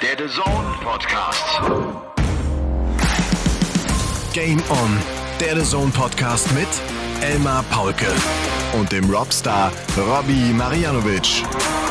der The Zone Podcast. Game On, der The Zone Podcast mit Elmar Paulke und dem Robstar Robbie Marianovic.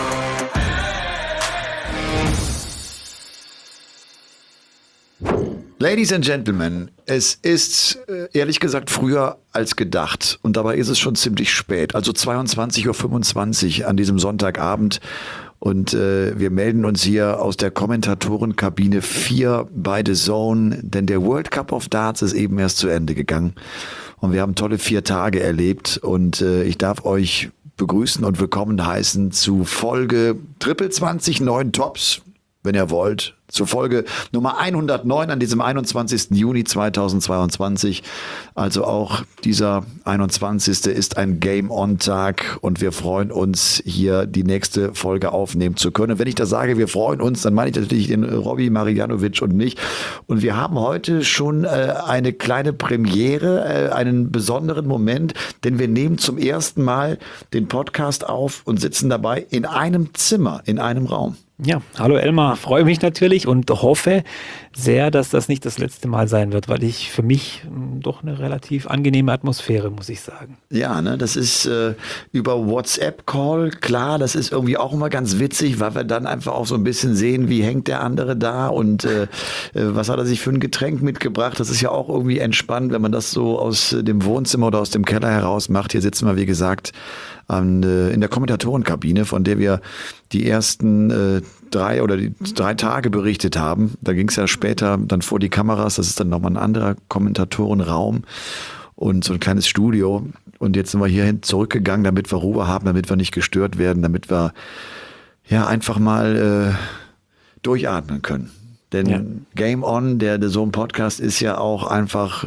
Ladies and Gentlemen, es ist ehrlich gesagt früher als gedacht und dabei ist es schon ziemlich spät, also 22:25 Uhr an diesem Sonntagabend und wir melden uns hier aus der Kommentatorenkabine 4 bei The Zone, denn der World Cup of Darts ist eben erst zu Ende gegangen und wir haben tolle 4 Tage erlebt und ich darf euch begrüßen und willkommen heißen zu Folge 20 neuen Tops, wenn ihr wollt. Zur Folge Nummer 109 an diesem 21. Juni 2022. Also auch dieser 21. ist ein Game-On-Tag und wir freuen uns, hier die nächste Folge aufnehmen zu können. Und wenn ich da sage, wir freuen uns, dann meine ich natürlich den Robbie Marianovic und mich. Und wir haben heute schon eine kleine Premiere, einen besonderen Moment, denn wir nehmen zum ersten Mal den Podcast auf und sitzen dabei in einem Zimmer, in einem Raum. Ja, hallo Elmar, freue mich natürlich und hoffe sehr, dass das nicht das letzte Mal sein wird, weil ich für mich doch eine relativ angenehme Atmosphäre, muss ich sagen. Ja, ne, das ist über WhatsApp-Call, klar, das ist irgendwie auch immer ganz witzig, weil wir dann einfach auch so ein bisschen sehen, wie hängt der andere da und was hat er sich für ein Getränk mitgebracht. Das ist ja auch irgendwie entspannt, wenn man das so aus dem Wohnzimmer oder aus dem Keller heraus macht. Hier sitzen wir, wie gesagt, in der Kommentatorenkabine, von der wir die ersten 3 Tage berichtet haben. Da ging es ja später dann vor die Kameras, das ist dann nochmal ein anderer Kommentatorenraum und so ein kleines Studio. Und jetzt sind wir hierhin zurückgegangen, damit wir Ruhe haben, damit wir nicht gestört werden, damit wir ja einfach mal durchatmen können. Denn ja. Game On, der The Zone Podcast, ist ja auch einfach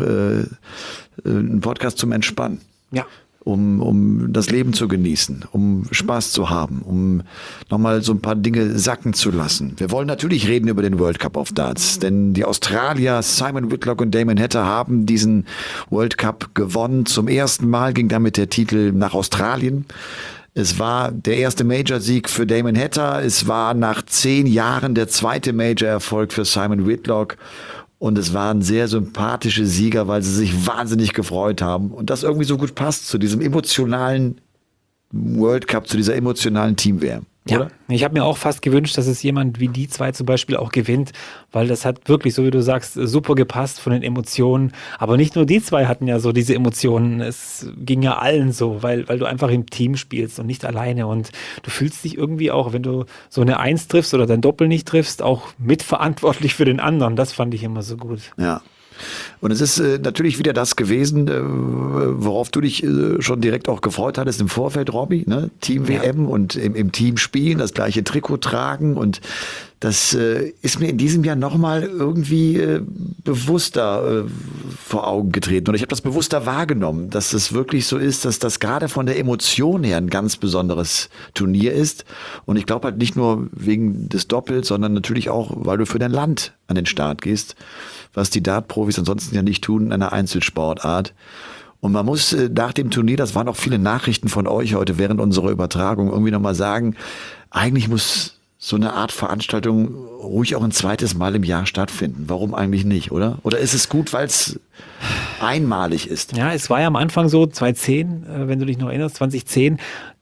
ein Podcast zum Entspannen. Ja. Um das Leben zu genießen, um Spaß zu haben, um nochmal so ein paar Dinge sacken zu lassen. Wir wollen natürlich reden über den World Cup of Darts, denn die Australier Simon Whitlock und Damon Heta haben diesen World Cup gewonnen. Zum ersten Mal ging damit der Titel nach Australien. Es war der erste Major-Sieg für Damon Heta. Es war nach 10 Jahren der zweite Major-Erfolg für Simon Whitlock. Und es waren sehr sympathische Sieger, weil sie sich wahnsinnig gefreut haben. Und das irgendwie so gut passt zu diesem emotionalen World Cup, zu dieser emotionalen Team-WM. Ja, ich habe mir auch fast gewünscht, dass es jemand wie die zwei zum Beispiel auch gewinnt, weil das hat wirklich, so wie du sagst, super gepasst von den Emotionen. Aber nicht nur die zwei hatten ja so diese Emotionen, es ging ja allen so, weil du einfach im Team spielst und nicht alleine. Und du fühlst dich irgendwie auch, wenn du so eine 1 triffst oder dein Doppel nicht triffst, auch mitverantwortlich für den anderen. Das fand ich immer so gut. Ja. Und es ist natürlich wieder das gewesen, worauf du dich schon direkt auch gefreut hattest im Vorfeld, Robbie, ne? Team-WM und im Team spielen, das gleiche Trikot tragen und das ist mir in diesem Jahr nochmal irgendwie bewusster vor Augen getreten und ich habe das bewusster wahrgenommen, dass es wirklich so ist, dass das gerade von der Emotion her ein ganz besonderes Turnier ist und ich glaube halt nicht nur wegen des Doppels, sondern natürlich auch, weil du für dein Land an den Start gehst, was die Dart-Profis ansonsten ja nicht tun in einer Einzelsportart. Und man muss nach dem Turnier, das waren auch viele Nachrichten von euch heute während unserer Übertragung, irgendwie nochmal sagen, eigentlich muss so eine Art Veranstaltung ruhig auch ein zweites Mal im Jahr stattfinden. Warum eigentlich nicht, oder? Oder ist es gut, weil es einmalig ist? Ja, es war ja am Anfang so, 2010, wenn du dich noch erinnerst, 2010,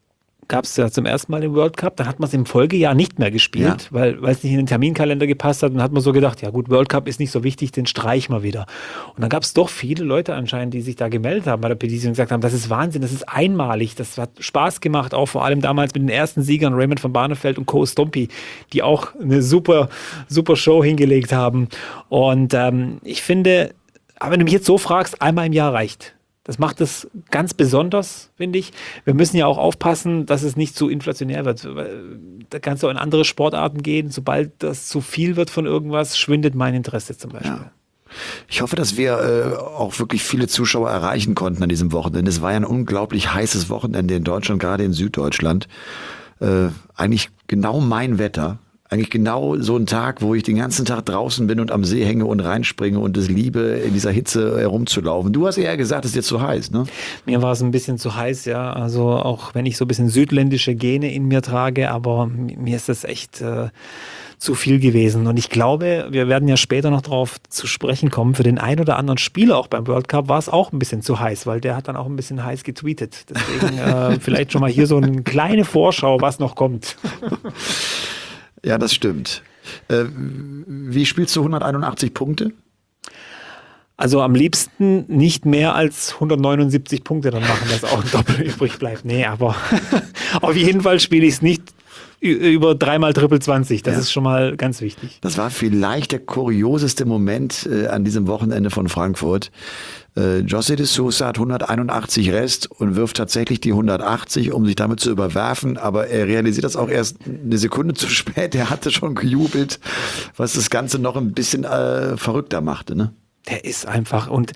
gab es ja zum ersten Mal den World Cup, dann hat man es im Folgejahr nicht mehr gespielt, ja. weil es nicht in den Terminkalender gepasst hat und dann hat man so gedacht, ja gut, World Cup ist nicht so wichtig, den streichen wir wieder. Und dann gab es doch viele Leute anscheinend, die sich da gemeldet haben bei der Petition und gesagt haben, das ist Wahnsinn, das ist einmalig, das hat Spaß gemacht, auch vor allem damals mit den ersten Siegern, Raymond von Barneveld und Co. Stompy, die auch eine super, super Show hingelegt haben. Und ich finde, aber wenn du mich jetzt so fragst, einmal im Jahr reicht. Das macht es ganz besonders, finde ich. Wir müssen ja auch aufpassen, dass es nicht zu inflationär wird. Da kannst du auch in andere Sportarten gehen. Sobald das zu viel wird von irgendwas, schwindet mein Interesse zum Beispiel. Ja. Ich hoffe, dass wir auch wirklich viele Zuschauer erreichen konnten an diesem Wochenende. Es war ja ein unglaublich heißes Wochenende in Deutschland, gerade in Süddeutschland. Eigentlich genau mein Wetter. eigentlich genau so ein Tag, wo ich den ganzen Tag draußen bin und am See hänge und reinspringe und es liebe, in dieser Hitze herumzulaufen. Du hast eher gesagt, es ist jetzt zu heiß, ne? Mir war es ein bisschen zu heiß, ja. Also auch wenn ich so ein bisschen südländische Gene in mir trage, aber mir ist das echt zu viel gewesen. Und ich glaube, wir werden ja später noch darauf zu sprechen kommen, für den einen oder anderen Spieler auch beim World Cup war es auch ein bisschen zu heiß, weil der hat dann auch ein bisschen heiß getweetet. Deswegen vielleicht schon mal hier so eine kleine Vorschau, was noch kommt. Ja, das stimmt. Wie spielst du 181 Punkte? Also am liebsten nicht mehr als 179 Punkte dann machen, dass auch ein Doppel übrig bleibt. Nee, aber auf jeden Fall spiele ich es nicht über 3x Triple 20. Das ist schon mal ganz wichtig. Das war vielleicht der kurioseste Moment an diesem Wochenende von Frankfurt. José de Sousa hat 181 Rest und wirft tatsächlich die 180, um sich damit zu überwerfen. Aber er realisiert das auch erst eine Sekunde zu spät. Er hatte schon gejubelt, was das Ganze noch ein bisschen verrückter machte, ne? Der ist einfach und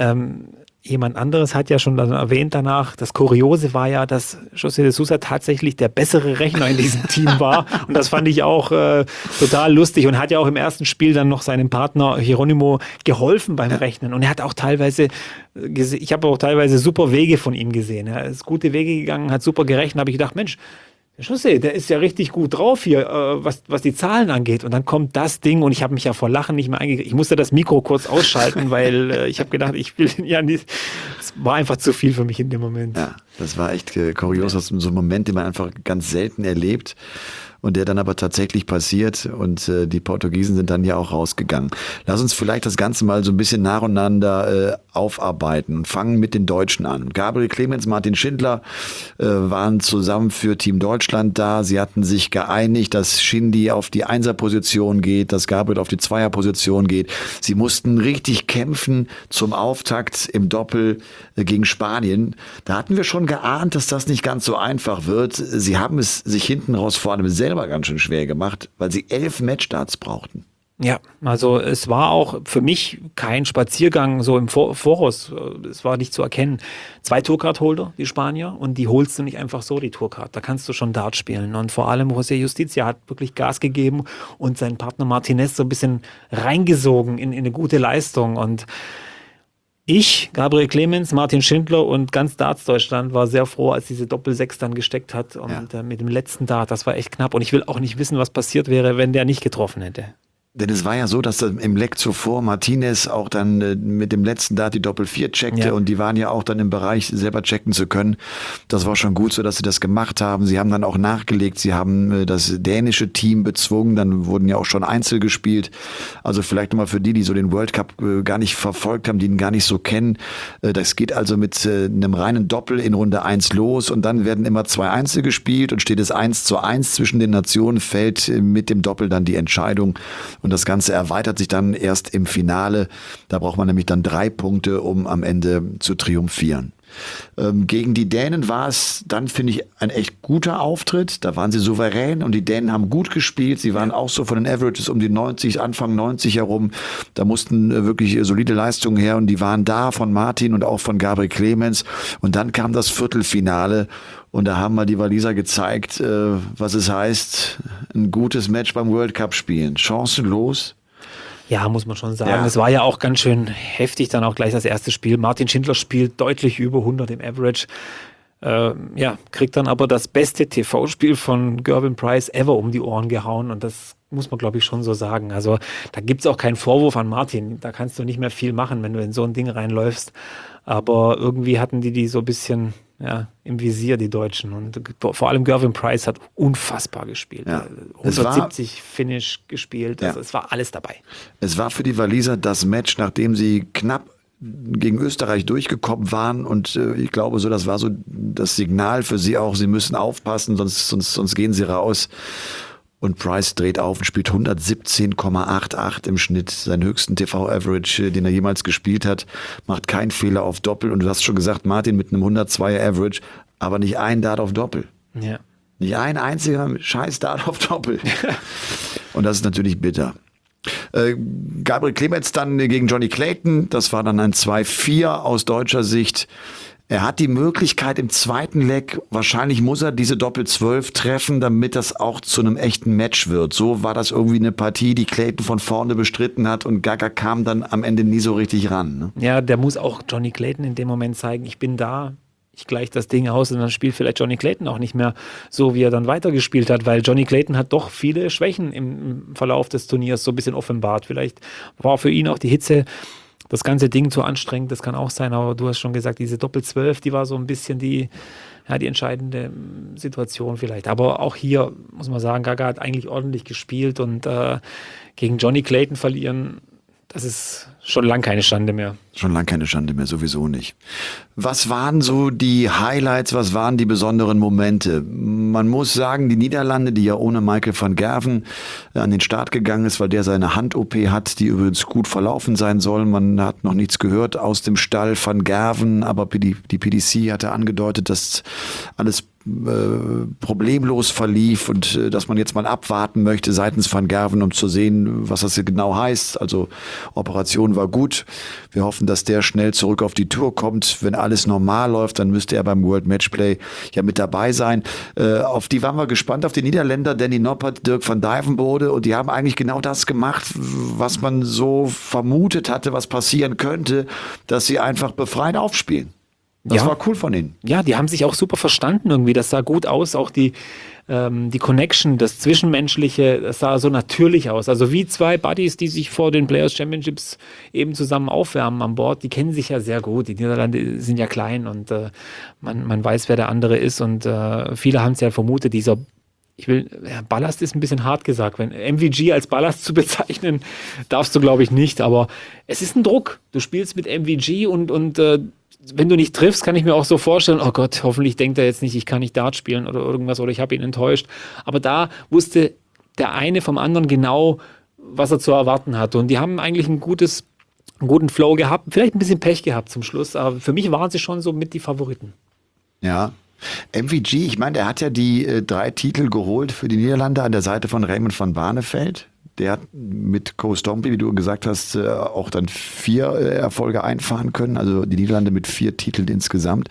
jemand anderes hat ja schon dann erwähnt danach, das Kuriose war ja, dass José de Sousa tatsächlich der bessere Rechner in diesem Team war und das fand ich auch total lustig und hat ja auch im ersten Spiel dann noch seinem Partner Hieronymo geholfen beim Rechnen und er hat auch teilweise, ich habe auch teilweise super Wege von ihm gesehen, er ist gute Wege gegangen, hat super gerechnet, habe ich gedacht, Mensch, José, der ist ja richtig gut drauf hier, was die Zahlen angeht. Und dann kommt das Ding und ich habe mich ja vor Lachen nicht mehr eingekriegt. Ich musste das Mikro kurz ausschalten, weil ich habe gedacht, ich will ja nicht. Es war einfach zu viel für mich in dem Moment. Ja, das war echt kurios, das ist so ein Moment, den man einfach ganz selten erlebt. Und der dann aber tatsächlich passiert und die Portugiesen sind dann ja auch rausgegangen. Lass uns vielleicht das Ganze mal so ein bisschen nacheinander aufarbeiten und fangen mit den Deutschen an. Gabriel Clemens, Martin Schindler waren zusammen für Team Deutschland da. Sie hatten sich geeinigt, dass Shindy auf die Einserposition geht, dass Gabriel auf die Zweierposition geht. Sie mussten richtig kämpfen zum Auftakt im Doppel gegen Spanien. Da hatten wir schon geahnt, dass das nicht ganz so einfach wird. Sie haben es sich hinten raus vor allem selber ganz schön schwer gemacht, weil sie 11 Matchstarts brauchten. Ja, also es war auch für mich kein Spaziergang so im Voraus. Es war nicht zu erkennen. 2 Tourcard-Holder, die Spanier, und die holst du nicht einfach so, die Tourcard. Da kannst du schon Dart spielen. Und vor allem José Justicia hat wirklich Gas gegeben und seinen Partner Martinez so ein bisschen reingesogen in eine gute Leistung. Und ich, Gabriel Clemens, Martin Schindler und ganz Darts Deutschland war sehr froh, als diese Doppel-6 dann gesteckt hat. Und mit dem letzten Dart, das war echt knapp. Und ich will auch nicht wissen, was passiert wäre, wenn der nicht getroffen hätte. Denn es war ja so, dass im Leck zuvor Martinez auch dann mit dem letzten Dart die Doppel-4 checkte und die waren ja auch dann im Bereich, selber checken zu können. Das war schon gut so, dass sie das gemacht haben. Sie haben dann auch nachgelegt, sie haben das dänische Team bezwungen, dann wurden ja auch schon Einzel gespielt. Also vielleicht nochmal für die so den World Cup gar nicht verfolgt haben, die ihn gar nicht so kennen. Das geht also mit einem reinen Doppel in Runde 1 los und dann werden immer 2 Einzel gespielt und steht es 1:1 zwischen den Nationen, fällt mit dem Doppel dann die Entscheidung. Und das Ganze erweitert sich dann erst im Finale. Da braucht man nämlich dann 3 Punkte, um am Ende zu triumphieren. Gegen die Dänen war es dann, finde ich, ein echt guter Auftritt. Da waren sie souverän und die Dänen haben gut gespielt. Sie waren auch so von den Averages um die 90, Anfang 90 herum. Da mussten wirklich solide Leistungen her und die waren da von Martin und auch von Gabriel Clemens. Und dann kam das Viertelfinale und da haben mal die Waliser gezeigt, was es heißt, ein gutes Match beim World Cup spielen. Chancenlos. Ja, muss man schon sagen. Es war ja auch ganz schön heftig, dann auch gleich das erste Spiel. Martin Schindler spielt deutlich über 100 im Average. Kriegt dann aber das beste TV-Spiel von Gervin Price ever um die Ohren gehauen und das muss man, glaube ich, schon so sagen. Also da gibt es auch keinen Vorwurf an Martin. Da kannst du nicht mehr viel machen, wenn du in so ein Ding reinläufst. Aber irgendwie hatten die so ein bisschen im Visier, die Deutschen. Und vor allem Gervin Price hat unfassbar gespielt. Ja. 170 Finish gespielt. Also es war alles dabei. Es war für die Waliser das Match, nachdem sie knapp gegen Österreich durchgekommen waren und ich glaube so, das war so das Signal für sie auch, sie müssen aufpassen, sonst gehen sie raus. Und Price dreht auf und spielt 117,88 im Schnitt, seinen höchsten TV-Average, den er jemals gespielt hat, macht keinen Fehler auf Doppel. Und du hast schon gesagt, Martin mit einem 102er-Average, aber nicht ein Dart auf Doppel. Ja. Nicht ein einziger scheiß Dart auf Doppel. Und das ist natürlich bitter. Gabriel Clemens dann gegen Johnny Clayton, das war dann ein 2-4 aus deutscher Sicht. Er hat die Möglichkeit im zweiten Leg, wahrscheinlich muss er diese Doppel-12 treffen, damit das auch zu einem echten Match wird. So war das irgendwie eine Partie, die Clayton von vorne bestritten hat und Gaga kam dann am Ende nie so richtig ran. Ne? Ja, der muss auch Johnny Clayton in dem Moment zeigen, ich bin da, ich gleiche das Ding aus und dann spielt vielleicht Johnny Clayton auch nicht mehr so, wie er dann weitergespielt hat, weil Johnny Clayton hat doch viele Schwächen im Verlauf des Turniers so ein bisschen offenbart. Vielleicht war für ihn auch die Hitze das ganze Ding zu anstrengend, das kann auch sein, aber du hast schon gesagt, diese Doppel-12, die war so ein bisschen die entscheidende Situation vielleicht. Aber auch hier muss man sagen, Gaga hat eigentlich ordentlich gespielt und gegen Johnny Clayton verlieren, das ist schon lange keine Schande mehr. Schon lange keine Schande mehr, sowieso nicht. Was waren so die Highlights, was waren die besonderen Momente? Man muss sagen, die Niederlande, die ja ohne Michael van Gerwen an den Start gegangen ist, weil der seine Hand-OP hat, die übrigens gut verlaufen sein soll. Man hat noch nichts gehört aus dem Stall van Gerwen, aber die PDC hatte angedeutet, dass alles problemlos verlief und dass man jetzt mal abwarten möchte seitens van Gerwen, um zu sehen, was das genau heißt. Also Operation war gut. Wir hoffen, dass der schnell zurück auf die Tour kommt. Wenn alles normal läuft, dann müsste er beim World Matchplay ja mit dabei sein. Auf die waren wir gespannt, auf die Niederländer, Danny Noppert, Dirk van Dijvenbode, und die haben eigentlich genau das gemacht, was man so vermutet hatte, was passieren könnte, dass sie einfach befreit aufspielen. Das war cool von ihnen. Ja, die haben sich auch super verstanden irgendwie. Das sah gut aus. Auch die Connection, das Zwischenmenschliche, das sah so natürlich aus. Also wie zwei Buddies, die sich vor den Players Championships eben zusammen aufwärmen an Bord. Die kennen sich ja sehr gut. Die Niederlande sind ja klein und man weiß, wer der andere ist. Und viele haben es ja vermutet, Ballast ist ein bisschen hart gesagt. Wenn MVG als Ballast zu bezeichnen, darfst du, glaube ich, nicht. Aber es ist ein Druck. Du spielst mit MVG und wenn du nicht triffst, kann ich mir auch so vorstellen, oh Gott, hoffentlich denkt er jetzt nicht, ich kann nicht Dart spielen oder irgendwas oder ich habe ihn enttäuscht. Aber da wusste der eine vom anderen genau, was er zu erwarten hatte. Und die haben eigentlich einen guten Flow gehabt, vielleicht ein bisschen Pech gehabt zum Schluss, aber für mich waren sie schon so mit die Favoriten. Ja. MVG, ich meine, der hat ja die 3 Titel geholt für die Niederlande an der Seite von Raymond van Barneveld. Der hat mit Koh Stompé, wie du gesagt hast, auch dann 4 Erfolge einfahren können. Also die Niederlande mit 4 Titeln insgesamt.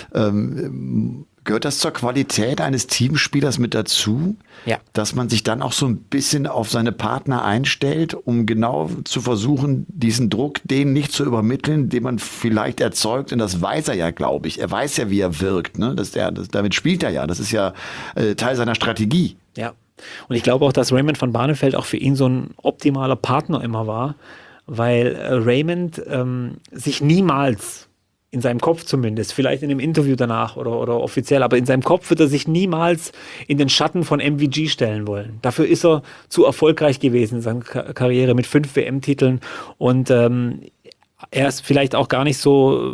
Gehört das zur Qualität eines Teamspielers mit dazu? Ja. Dass man sich dann auch so ein bisschen auf seine Partner einstellt, um genau zu versuchen, diesen Druck denen nicht zu übermitteln, den man vielleicht erzeugt. Und das weiß er ja, glaube ich. Er weiß ja, wie er wirkt. Ne? Damit spielt er ja. Das ist ja Teil seiner Strategie. Ja. Und ich glaube auch, dass Raymond van Barneveld auch für ihn so ein optimaler Partner immer war, weil Raymond sich niemals, in seinem Kopf zumindest, vielleicht in einem Interview danach oder offiziell, aber in seinem Kopf wird er sich niemals in den Schatten von MVG stellen wollen. Dafür ist er zu erfolgreich gewesen in seiner Karriere mit 5 WM-Titeln und er ist vielleicht auch gar nicht so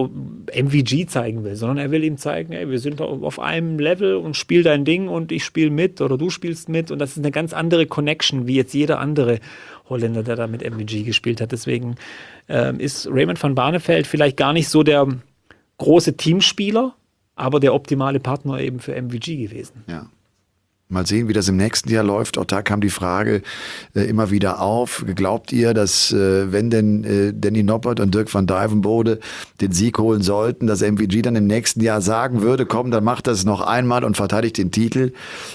MVG zeigen will, sondern er will ihm zeigen, ey, wir sind auf einem Level und spiel dein Ding und ich spiele mit oder du spielst mit und das ist eine ganz andere Connection, wie jetzt jeder andere Holländer, der da mit MVG gespielt hat. Deswegen ist Raymond van Barneveld vielleicht gar nicht so der große Teamspieler, aber der optimale Partner eben für MVG gewesen. Ja. Mal sehen, wie das im nächsten Jahr läuft. Auch da kam die Frage immer wieder auf. Glaubt ihr, dass wenn denn Danny Noppert und Dirk van Dijvenbode den Sieg holen sollten, dass MVG dann im nächsten Jahr sagen würde, komm, dann macht das noch einmal und verteidigt den Titel?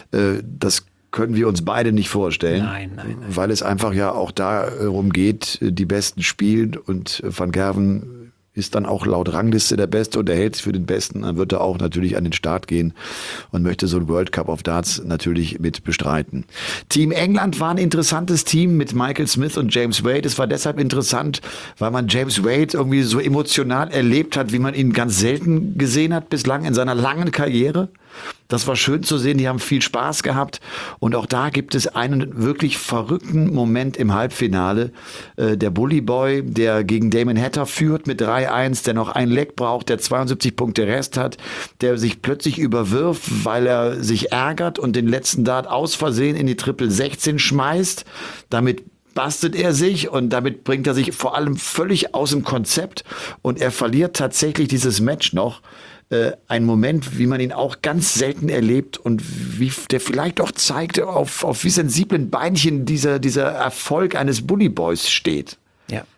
Das können wir uns beide nicht vorstellen. Nein. Weil es einfach ja auch darum geht, die Besten spielen und Van Gerwen ist dann auch laut Rangliste der Beste und er hält sich für den Besten, dann wird er auch natürlich an den Start gehen und möchte so ein World Cup of Darts natürlich mit bestreiten. Team England war ein interessantes Team mit Michael Smith und James Wade. Es war deshalb interessant, weil man James Wade irgendwie so emotional erlebt hat, wie man ihn ganz selten gesehen hat bislang in seiner langen Karriere. Das war schön zu sehen, die haben viel Spaß gehabt und auch da gibt es einen wirklich verrückten Moment im Halbfinale. Der Bully Boy, der gegen Damon Hatter führt mit 3-1, der noch ein Leg braucht, der 72 Punkte Rest hat, der sich plötzlich überwirft, weil er sich ärgert und den letzten Dart aus Versehen in die Triple 16 schmeißt. Damit bastet er sich und damit bringt er sich vor allem völlig aus dem Konzept und er verliert tatsächlich dieses Match noch. Ein Moment, wie man ihn auch ganz selten erlebt und wie der vielleicht auch zeigt, auf wie sensiblen Beinchen dieser Erfolg eines Bully Boys steht. Ja.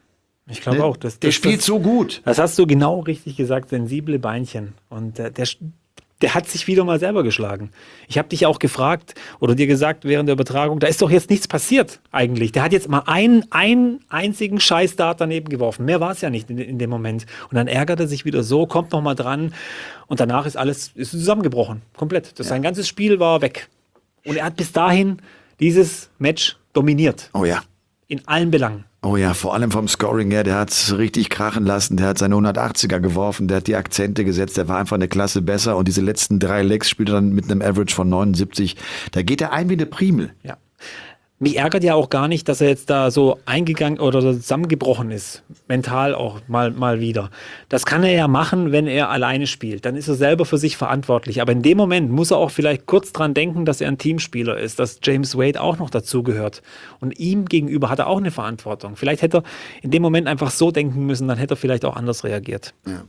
Ich glaube auch. Der spielt so gut. Das hast du genau richtig gesagt, sensible Beinchen. Und der hat sich wieder mal selber geschlagen. Ich habe dich auch gefragt oder dir gesagt während der Übertragung, da ist doch jetzt nichts passiert eigentlich. Der hat jetzt mal einen einzigen Scheiß-Dart daneben geworfen. Mehr war es ja nicht in dem Moment. Und dann ärgert er sich wieder so, kommt noch mal dran und danach ist alles zusammengebrochen. Komplett. Sein ganzes Spiel war weg. Und er hat bis dahin dieses Match dominiert. Oh ja. In allen Belangen. Oh ja, vor allem vom Scoring her, der hat es richtig krachen lassen, der hat seine 180er geworfen, der hat die Akzente gesetzt, der war einfach eine Klasse besser und diese letzten 3 Legs spielt er dann mit einem Average von 79. Da geht er ein wie eine Primel. Ja. Mich ärgert ja auch gar nicht, dass er jetzt da so eingegangen oder so zusammengebrochen ist. Mental auch mal wieder. Das kann er ja machen, wenn er alleine spielt. Dann ist er selber für sich verantwortlich. Aber in dem Moment muss er auch vielleicht kurz dran denken, dass er ein Teamspieler ist, dass James Wade auch noch dazugehört. Und ihm gegenüber hat er auch eine Verantwortung. Vielleicht hätte er in dem Moment einfach so denken müssen, dann hätte er vielleicht auch anders reagiert. Ja.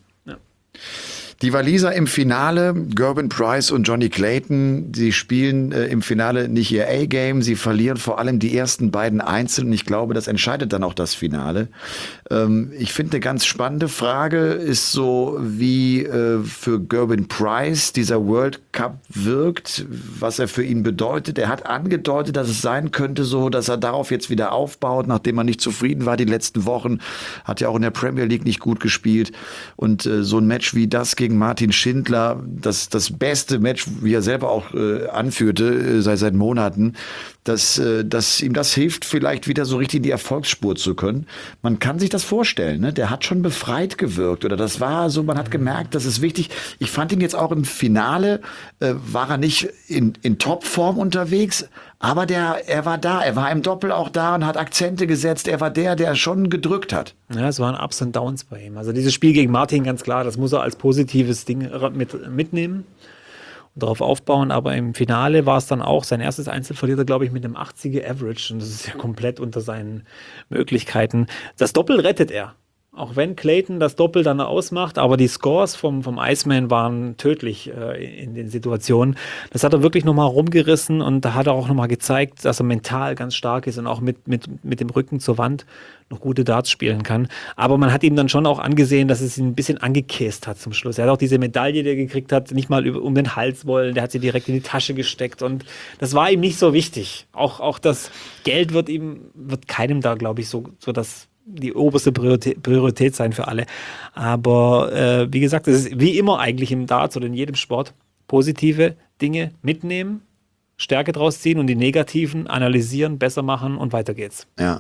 Die Waliser im Finale, Gerben Price und Johnny Clayton, sie spielen im Finale nicht ihr A-Game, sie verlieren vor allem die ersten beiden Einzel und ich glaube, das entscheidet dann auch das Finale. Ich finde, eine ganz spannende Frage ist so, wie für Gerben Price dieser World Cup wirkt, was er für ihn bedeutet. Er hat angedeutet, dass es sein könnte so, dass er darauf jetzt wieder aufbaut, nachdem er nicht zufrieden war die letzten Wochen, hat ja auch in der Premier League nicht gut gespielt und so ein Match wie das gegen Martin Schindler, das beste Match, wie er selber auch anführte, seit Monaten, dass ihm das hilft, vielleicht wieder so richtig in die Erfolgsspur zu können. Man kann sich das vorstellen, ne? Der hat schon befreit gewirkt oder das war so, man hat gemerkt, das ist wichtig. Ich fand ihn jetzt auch im Finale, war er nicht in Topform unterwegs, aber er war da, er war im Doppel auch da und hat Akzente gesetzt, er war der schon gedrückt hat. Ja, es waren Ups und Downs bei ihm. Also dieses Spiel gegen Martin, ganz klar, das muss er als positives Ding mitnehmen und darauf aufbauen. Aber im Finale war es dann auch, sein erstes Einzel verliert er, glaube ich, mit einem 80er Average. Und das ist ja komplett unter seinen Möglichkeiten. Das Doppel rettet er. Auch wenn Clayton das Doppel dann ausmacht, aber die Scores vom Iceman waren tödlich in den Situationen. Das hat er wirklich nochmal rumgerissen und da hat er auch nochmal gezeigt, dass er mental ganz stark ist und auch mit dem Rücken zur Wand noch gute Darts spielen kann. Aber man hat ihm dann schon auch angesehen, dass es ihn ein bisschen angekäst hat zum Schluss. Er hat auch diese Medaille, die er gekriegt hat, nicht mal um den Hals wollen, der hat sie direkt in die Tasche gesteckt und das war ihm nicht so wichtig. Auch das Geld wird keinem da, glaube ich, so das die oberste Priorität sein für alle. Aber wie gesagt, es ist wie immer eigentlich im Darts oder in jedem Sport, positive Dinge mitnehmen, Stärke draus ziehen und die negativen analysieren, besser machen und weiter geht's. Ja.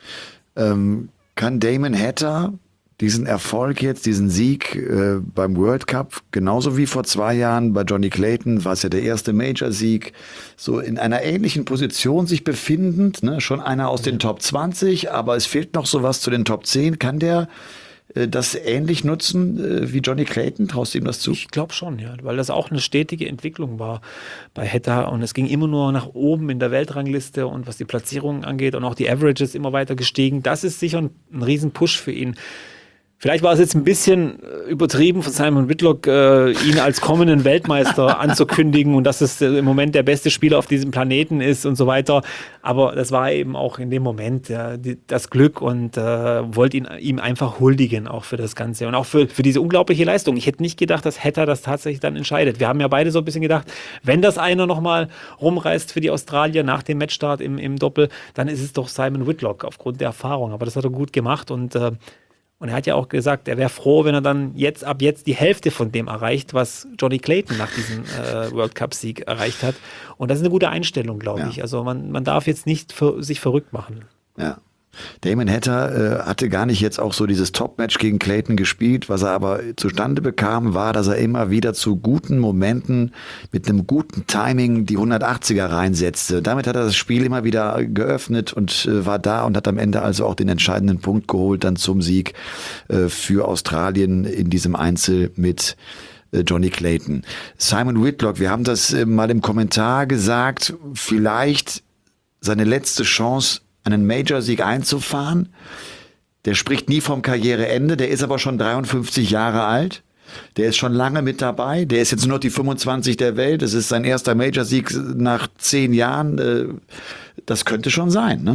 Kann Damon Hatter diesen Erfolg jetzt, diesen Sieg beim World Cup, genauso wie vor 2 Jahren bei Johnny Clayton, war es ja der erste Major-Sieg, so in einer ähnlichen Position sich befindend, ne? Schon einer aus den Top 20, aber es fehlt noch sowas zu den Top 10. Kann der das ähnlich nutzen wie Johnny Clayton? Traust du ihm das zu? Ich glaube schon, ja, weil das auch eine stetige Entwicklung war bei Hatter und es ging immer nur nach oben in der Weltrangliste und was die Platzierungen angeht und auch die Averages immer weiter gestiegen. Das ist sicher ein riesen Push für ihn. Vielleicht war es jetzt ein bisschen übertrieben von Simon Whitlock, ihn als kommenden Weltmeister anzukündigen und dass es im Moment der beste Spieler auf diesem Planeten ist und so weiter. Aber das war eben auch in dem Moment das Glück und wollte ihm einfach huldigen, auch für das Ganze und auch für diese unglaubliche Leistung. Ich hätte nicht gedacht, dass Hatter das tatsächlich dann entscheidet. Wir haben ja beide so ein bisschen gedacht, wenn das einer nochmal rumreißt für die Australier nach dem Matchstart im Doppel, dann ist es doch Simon Whitlock aufgrund der Erfahrung. Aber das hat er gut gemacht und er hat ja auch gesagt, er wäre froh, wenn er dann ab jetzt die Hälfte von dem erreicht, was Johnny Clayton nach diesem World Cup-Sieg erreicht hat. Und das ist eine gute Einstellung, glaube ich. Also man darf jetzt nicht sich verrückt machen. Ja. Damon Hatter hatte gar nicht jetzt auch so dieses Top-Match gegen Clayton gespielt. Was er aber zustande bekam, war, dass er immer wieder zu guten Momenten mit einem guten Timing die 180er reinsetzte. Damit hat er das Spiel immer wieder geöffnet und war da und hat am Ende also auch den entscheidenden Punkt geholt, dann zum Sieg für Australien in diesem Einzel mit Johnny Clayton. Simon Whitlock, wir haben das mal im Kommentar gesagt, vielleicht seine letzte Chance, einen Major-Sieg einzufahren. Der spricht nie vom Karriereende, der ist aber schon 53 Jahre alt. Der ist schon lange mit dabei. Der ist jetzt nur noch die 25 der Welt. Das ist sein erster Major-Sieg nach 10 Jahren. Das könnte schon sein, ne?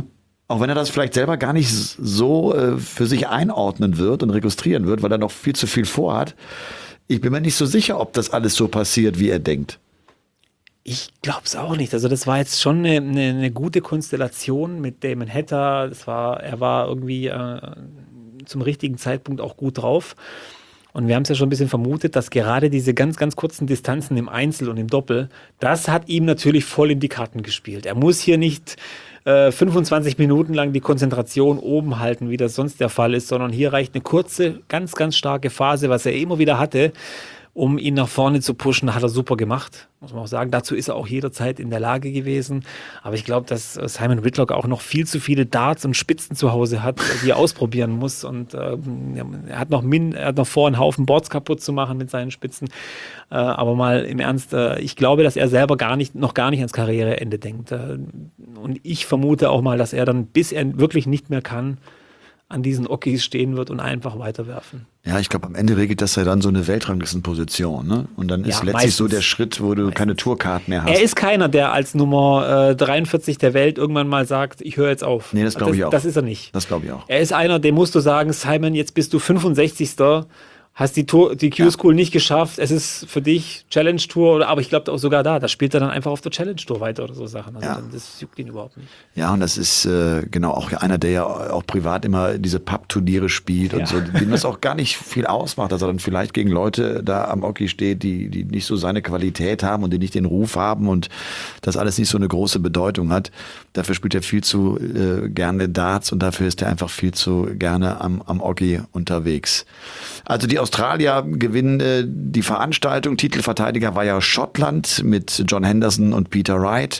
Auch wenn er das vielleicht selber gar nicht so für sich einordnen wird und registrieren wird, weil er noch viel zu viel vorhat. Ich bin mir nicht so sicher, ob das alles so passiert, wie er denkt. Ich glaube es auch nicht. Also das war jetzt schon eine gute Konstellation mit Damon Hatter. Er war irgendwie zum richtigen Zeitpunkt auch gut drauf. Und wir haben es ja schon ein bisschen vermutet, dass gerade diese ganz, ganz kurzen Distanzen im Einzel und im Doppel, das hat ihm natürlich voll in die Karten gespielt. Er muss hier nicht 25 Minuten lang die Konzentration oben halten, wie das sonst der Fall ist, sondern hier reicht eine kurze, ganz, ganz starke Phase, was er immer wieder hatte, um ihn nach vorne zu pushen. Hat er super gemacht, muss man auch sagen. Dazu ist er auch jederzeit in der Lage gewesen. Aber ich glaube, dass Simon Whitlock auch noch viel zu viele Darts und Spitzen zu Hause hat, die er ausprobieren muss. Und er hat noch vor, einen Haufen Boards kaputt zu machen mit seinen Spitzen. Aber mal im Ernst, ich glaube, dass er selber noch gar nicht ans Karriereende denkt. Und ich vermute auch mal, dass er dann, bis er wirklich nicht mehr kann, an diesen Okis stehen wird und einfach weiterwerfen. Ja, ich glaube, am Ende regelt das ja dann so eine Weltranglistenposition, ne? Und dann ist letztlich meistens so der Schritt, wo du keine Tourcard mehr hast. Er ist keiner, der als Nummer 43 der Welt irgendwann mal sagt, ich höre jetzt auf. Nee, das glaube ich auch. Das ist er nicht. Das glaube ich auch. Er ist einer, dem musst du sagen, Simon, jetzt bist du 65. Hast die Q-School nicht geschafft, es ist für dich Challenge Tour, aber ich glaube auch sogar da spielt er dann einfach auf der Challenge Tour weiter oder so Sachen. Also das juckt ihn überhaupt nicht. Ja, und das ist genau auch einer, der ja auch privat immer diese Pub-Turniere spielt und so, dem das auch gar nicht viel ausmacht, dass er dann vielleicht gegen Leute da am Oki steht, die nicht so seine Qualität haben und die nicht den Ruf haben und das alles nicht so eine große Bedeutung hat. Dafür spielt er viel zu gerne Darts und dafür ist er einfach viel zu gerne am Oki unterwegs. Also die Australier gewinnen die Veranstaltung. Titelverteidiger war ja Schottland mit John Henderson und Peter Wright.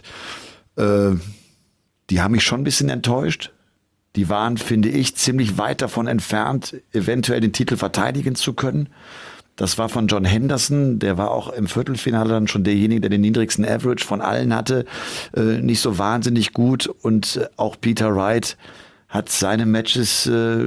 Die haben mich schon ein bisschen enttäuscht. Die waren, finde ich, ziemlich weit davon entfernt, eventuell den Titel verteidigen zu können. Das war von John Henderson, der war auch im Viertelfinale dann schon derjenige, der den niedrigsten Average von allen hatte. Nicht so wahnsinnig gut. Und auch Peter Wright hat seine Matches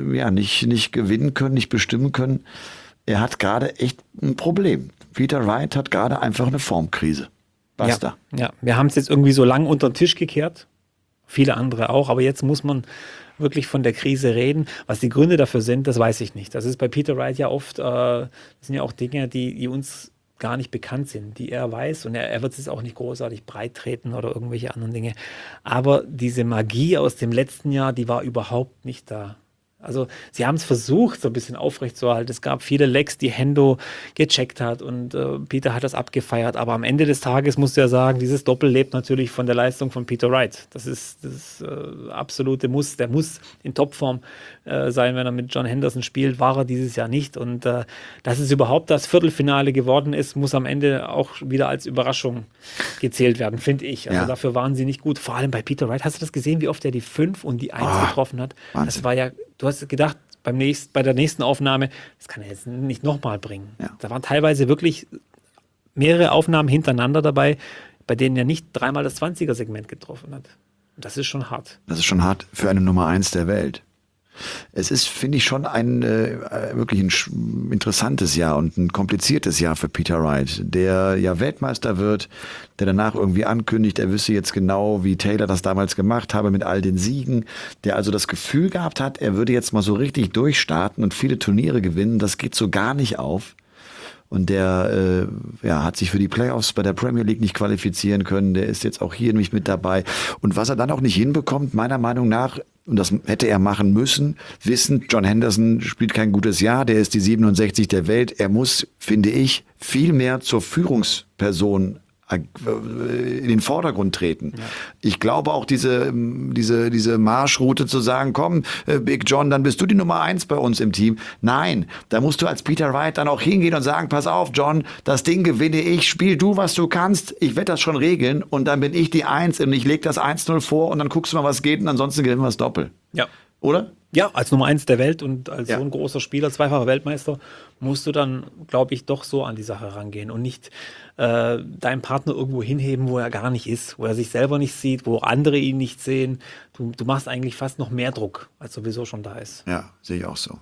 nicht gewinnen können, nicht bestimmen können. Er hat gerade echt ein Problem. Peter Wright hat gerade einfach eine Formkrise. Basta. Ja, wir haben es jetzt irgendwie so lang unter den Tisch gekehrt. Viele andere auch. Aber jetzt muss man wirklich von der Krise reden. Was die Gründe dafür sind, das weiß ich nicht. Das ist bei Peter Wright ja oft, das sind ja auch Dinge, die uns gar nicht bekannt sind, die er weiß. Und er wird es auch nicht großartig breit treten oder irgendwelche anderen Dinge. Aber diese Magie aus dem letzten Jahr, die war überhaupt nicht da. Also sie haben es versucht, so ein bisschen aufrechtzuerhalten. Es gab viele Lecks, die Hendo gecheckt hat und Peter hat das abgefeiert. Aber am Ende des Tages musst du ja sagen, dieses Doppel lebt natürlich von der Leistung von Peter Wright. Das ist das absolute Muss. Der muss in Topform sein, wenn er mit John Henderson spielt. War er dieses Jahr nicht. Und dass es überhaupt das Viertelfinale geworden ist, muss am Ende auch wieder als Überraschung gezählt werden, finde ich. Also dafür waren sie nicht gut. Vor allem bei Peter Wright. Hast du das gesehen, wie oft er die 5 und die 1 getroffen hat? Wahnsinn. Das war ja... Du hast gedacht, bei der nächsten Aufnahme, das kann er jetzt nicht nochmal bringen. Ja. Da waren teilweise wirklich mehrere Aufnahmen hintereinander dabei, bei denen er nicht dreimal das 20er-Segment getroffen hat. Und das ist schon hart. Das ist schon hart für eine Nummer 1 der Welt. Es ist, finde ich, schon wirklich ein interessantes Jahr und ein kompliziertes Jahr für Peter Wright, der ja Weltmeister wird, der danach irgendwie ankündigt, er wüsste jetzt genau, wie Taylor das damals gemacht habe mit all den Siegen, der also das Gefühl gehabt hat, er würde jetzt mal so richtig durchstarten und viele Turniere gewinnen. Das geht so gar nicht auf. Und der hat sich für die Playoffs bei der Premier League nicht qualifizieren können. Der ist jetzt auch hier nicht mit dabei. Und was er dann auch nicht hinbekommt, meiner Meinung nach, und das hätte er machen müssen, wissen, John Henderson spielt kein gutes Jahr, der ist die 67 der Welt. Er muss, finde ich, viel mehr zur Führungsperson in den Vordergrund treten. Ja. Ich glaube auch diese Marschroute zu sagen, komm, Big John, dann bist du die Nummer 1 bei uns im Team. Nein, da musst du als Peter Wright dann auch hingehen und sagen, pass auf, John, das Ding gewinne ich, spiel du, was du kannst, ich werde das schon regeln und dann bin ich die 1 und ich lege das 1-0 vor und dann guckst du mal, was geht und ansonsten gewinnen wir das Doppel. Ja. Oder? Ja, als Nummer 1 der Welt und als so ein großer Spieler, zweifacher Weltmeister, musst du dann, glaube ich, doch so an die Sache rangehen und nicht deinen Partner irgendwo hinheben, wo er gar nicht ist, wo er sich selber nicht sieht, wo andere ihn nicht sehen. Du machst eigentlich fast noch mehr Druck, als sowieso schon da ist. Ja, sehe ich auch so.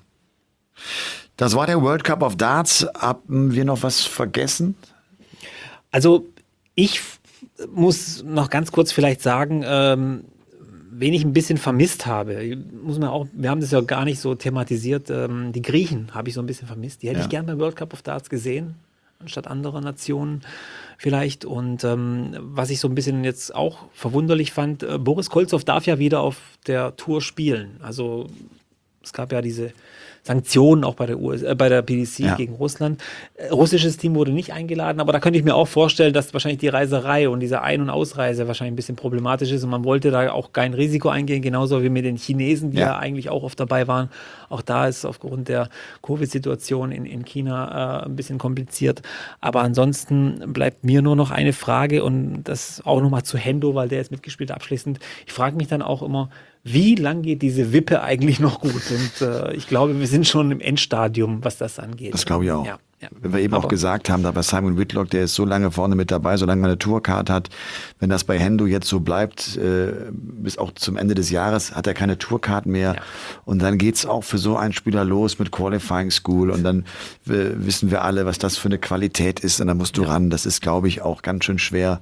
Das war der World Cup of Darts. Haben wir noch was vergessen? Also ich muss noch ganz kurz vielleicht sagen, wen ich ein bisschen vermisst habe, wir haben das ja gar nicht so thematisiert, die Griechen habe ich so ein bisschen vermisst. Die hätte ich gern beim World Cup of Darts gesehen, anstatt anderer Nationen vielleicht. Und was ich so ein bisschen jetzt auch verwunderlich fand, Boris Kolzow darf ja wieder auf der Tour spielen. Also es gab ja diese Sanktionen auch bei der PDC gegen Russland. Russisches Team wurde nicht eingeladen, aber da könnte ich mir auch vorstellen, dass wahrscheinlich die Reiserei und diese Ein- und Ausreise wahrscheinlich ein bisschen problematisch ist und man wollte da auch kein Risiko eingehen, genauso wie mit den Chinesen, die ja eigentlich auch oft dabei waren. Auch da ist aufgrund der Covid-Situation in China ein bisschen kompliziert. Aber ansonsten bleibt mir nur noch eine Frage und das auch nochmal zu Hendo, weil der jetzt mitgespielt abschließend. Ich frage mich dann auch immer, wie lang geht diese Wippe eigentlich noch gut? Und ich glaube, wir sind schon im Endstadium, was das angeht. Das glaube ich auch. Ja. Wenn wir eben auch gesagt haben, da bei Simon Whitlock, der ist so lange vorne mit dabei, solange man eine Tourcard hat. Wenn das bei Hendo jetzt so bleibt, bis auch zum Ende des Jahres, hat er keine Tourcard mehr. Ja. Und dann geht's auch für so einen Spieler los mit Qualifying School. Und dann wissen wir alle, was das für eine Qualität ist. Und dann musst du ran. Das ist, glaube ich, auch ganz schön schwer.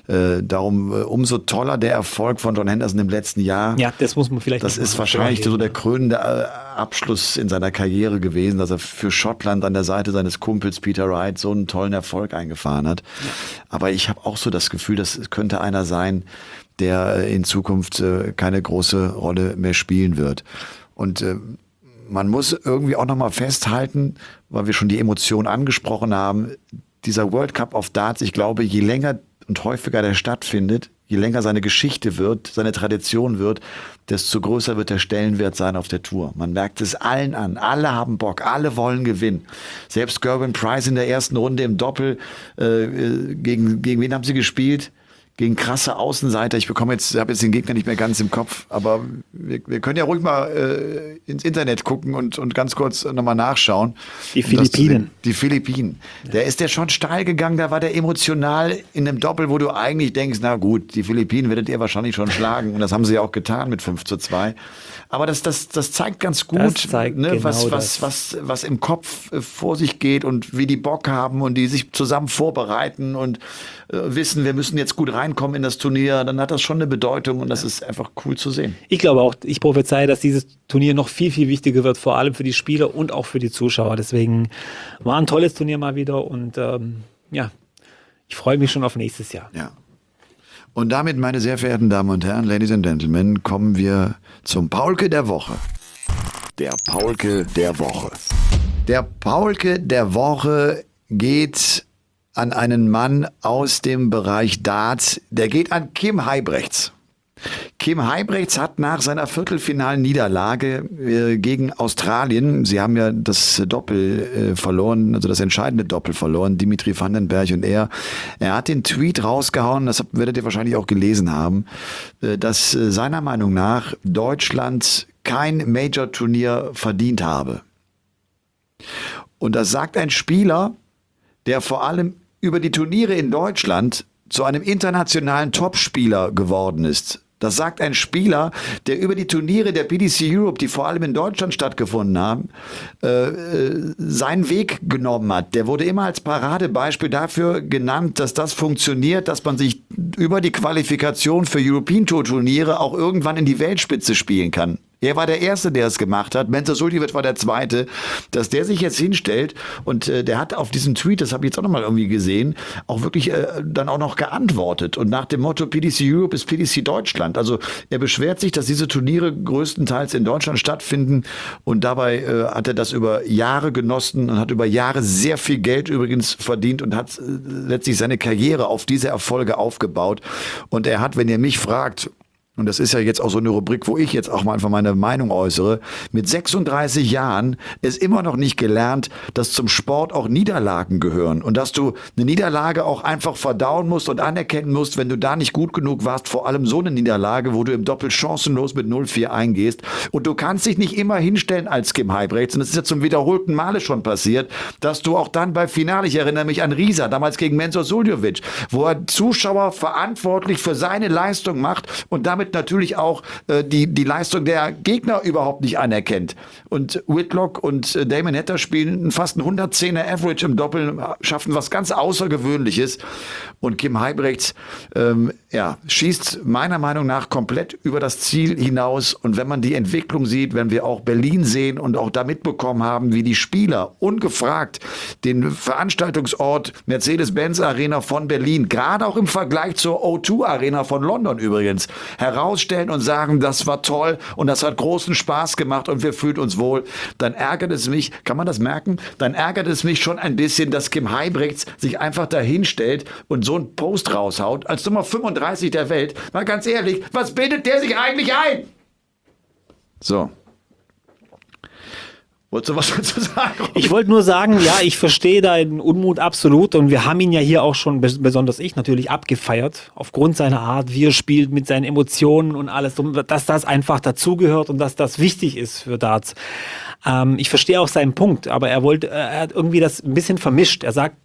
Darum umso toller der Erfolg von John Henderson im letzten Jahr. Ja, das muss man vielleicht. Das ist wahrscheinlich so der krönende Abschluss in seiner Karriere gewesen, dass er für Schottland an der Seite seines Kumpels Peter Wright so einen tollen Erfolg eingefahren hat. Ja. Aber ich habe auch so das Gefühl, das könnte einer sein, der in Zukunft keine große Rolle mehr spielen wird. Und man muss irgendwie auch nochmal festhalten, weil wir schon die Emotionen angesprochen haben, dieser World Cup of Darts, ich glaube, je länger und häufiger der stattfindet, je länger seine Geschichte wird, seine Tradition wird, desto größer wird der Stellenwert sein auf der Tour. Man merkt es allen an. Alle haben Bock, alle wollen gewinnen. Selbst Gerwin Price in der ersten Runde im Doppel, gegen wen haben sie gespielt? Gegen krasse Außenseiter. Ich habe jetzt den Gegner nicht mehr ganz im Kopf, aber wir können ja ruhig mal ins Internet gucken und ganz kurz nochmal nachschauen. Die Philippinen. Die Philippinen. Ja. Der schon steil gegangen, da war der emotional in einem Doppel, wo du eigentlich denkst, na gut, die Philippinen werdet ihr wahrscheinlich schon schlagen. Und das haben sie ja auch getan mit 5:2. Aber das zeigt ganz gut, genau was im Kopf vor sich geht und wie die Bock haben und die sich zusammen vorbereiten und wissen, wir müssen jetzt gut reinkommen in das Turnier, dann hat das schon eine Bedeutung und das ist einfach cool zu sehen. Ich glaube auch, ich prophezeie, dass dieses Turnier noch viel, viel wichtiger wird, vor allem für die Spieler und auch für die Zuschauer. Deswegen war ein tolles Turnier mal wieder und ich freue mich schon auf nächstes Jahr. Ja. Und damit, meine sehr verehrten Damen und Herren, Ladies and Gentlemen, kommen wir zum Paulke der Woche. Der Paulke der Woche. Der Paulke der Woche geht an einen Mann aus dem Bereich Darts, der geht an Kim Huybrechts. Kim Huybrechts hat nach seiner Viertelfinalniederlage gegen Australien, sie haben ja das Doppel verloren, also das entscheidende Doppel verloren, Dimitri Vandenberg und er hat den Tweet rausgehauen, das werdet ihr wahrscheinlich auch gelesen haben, dass seiner Meinung nach Deutschland kein Major-Turnier verdient habe. Und das sagt ein Spieler, der vor allem über die Turniere in Deutschland zu einem internationalen Topspieler geworden ist. Das sagt ein Spieler, der über die Turniere der PDC Europe, die vor allem in Deutschland stattgefunden haben, seinen Weg genommen hat. Der wurde immer als Paradebeispiel dafür genannt, dass das funktioniert, dass man sich über die Qualifikation für European Tour Turniere auch irgendwann in die Weltspitze spielen kann. Er war der Erste, der es gemacht hat. Mensur Suljovic war der Zweite. Dass der sich jetzt hinstellt und der hat auf diesen Tweet, das habe ich jetzt auch nochmal irgendwie gesehen, auch wirklich dann auch noch geantwortet. Und nach dem Motto PDC Europe ist PDC Deutschland. Also er beschwert sich, dass diese Turniere größtenteils in Deutschland stattfinden. Und dabei hat er das über Jahre genossen und hat über Jahre sehr viel Geld übrigens verdient und hat letztlich seine Karriere auf diese Erfolge aufgebaut. Und er hat, wenn ihr mich fragt, und das ist ja jetzt auch so eine Rubrik, wo ich jetzt auch mal einfach meine Meinung äußere, mit 36 Jahren ist immer noch nicht gelernt, dass zum Sport auch Niederlagen gehören und dass du eine Niederlage auch einfach verdauen musst und anerkennen musst, wenn du da nicht gut genug warst, vor allem so eine Niederlage, wo du im Doppel chancenlos mit 0-4 eingehst und du kannst dich nicht immer hinstellen als Kim Huybrechts und das ist ja zum wiederholten Male schon passiert, dass du auch dann bei Finale, ich erinnere mich an Risa, damals gegen Mensur Suljovic, wo er Zuschauer verantwortlich für seine Leistung macht und damit natürlich auch die Leistung der Gegner überhaupt nicht anerkennt. Und Whitlock und Damon Hatter spielen fast ein 110er Average im Doppel, schaffen was ganz Außergewöhnliches. Und Kim Huybrechts schießt meiner Meinung nach komplett über das Ziel hinaus. Und wenn man die Entwicklung sieht, wenn wir auch Berlin sehen und auch da mitbekommen haben, wie die Spieler ungefragt den Veranstaltungsort Mercedes-Benz Arena von Berlin, gerade auch im Vergleich zur O2 Arena von London übrigens, herausstellen und sagen, das war toll und das hat großen Spaß gemacht und wir fühlen uns wohl, dann ärgert es mich, kann man das merken? Dann ärgert es mich schon ein bisschen, dass Kim Heibrechts sich einfach dahin stellt und so einen Post raushaut, als Nummer 35 der Welt. Mal ganz ehrlich, was bildet der sich eigentlich ein? So. Wolltest du was dazu sagen? Ich wollte nur sagen, ja, ich verstehe deinen Unmut absolut und wir haben ihn ja hier auch schon, besonders ich natürlich, abgefeiert, aufgrund seiner Art, wie er spielt, mit seinen Emotionen und alles, dass das einfach dazugehört und dass das wichtig ist für Darts. Ich verstehe auch seinen Punkt, aber er hat irgendwie das ein bisschen vermischt.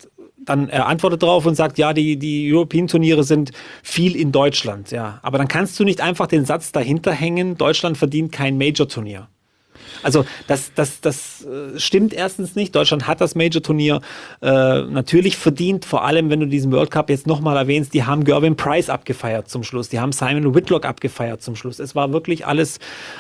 Er antwortet darauf und sagt, ja, die European-Turniere sind viel in Deutschland, ja. Aber dann kannst du nicht einfach den Satz dahinter hängen, Deutschland verdient kein Major-Turnier. Also das stimmt erstens nicht. Deutschland hat das Major-Turnier natürlich verdient, vor allem wenn du diesen World Cup jetzt nochmal erwähnst, die haben Gervin Price abgefeiert zum Schluss, die haben Simon Whitlock abgefeiert zum Schluss. Es war wirklich alles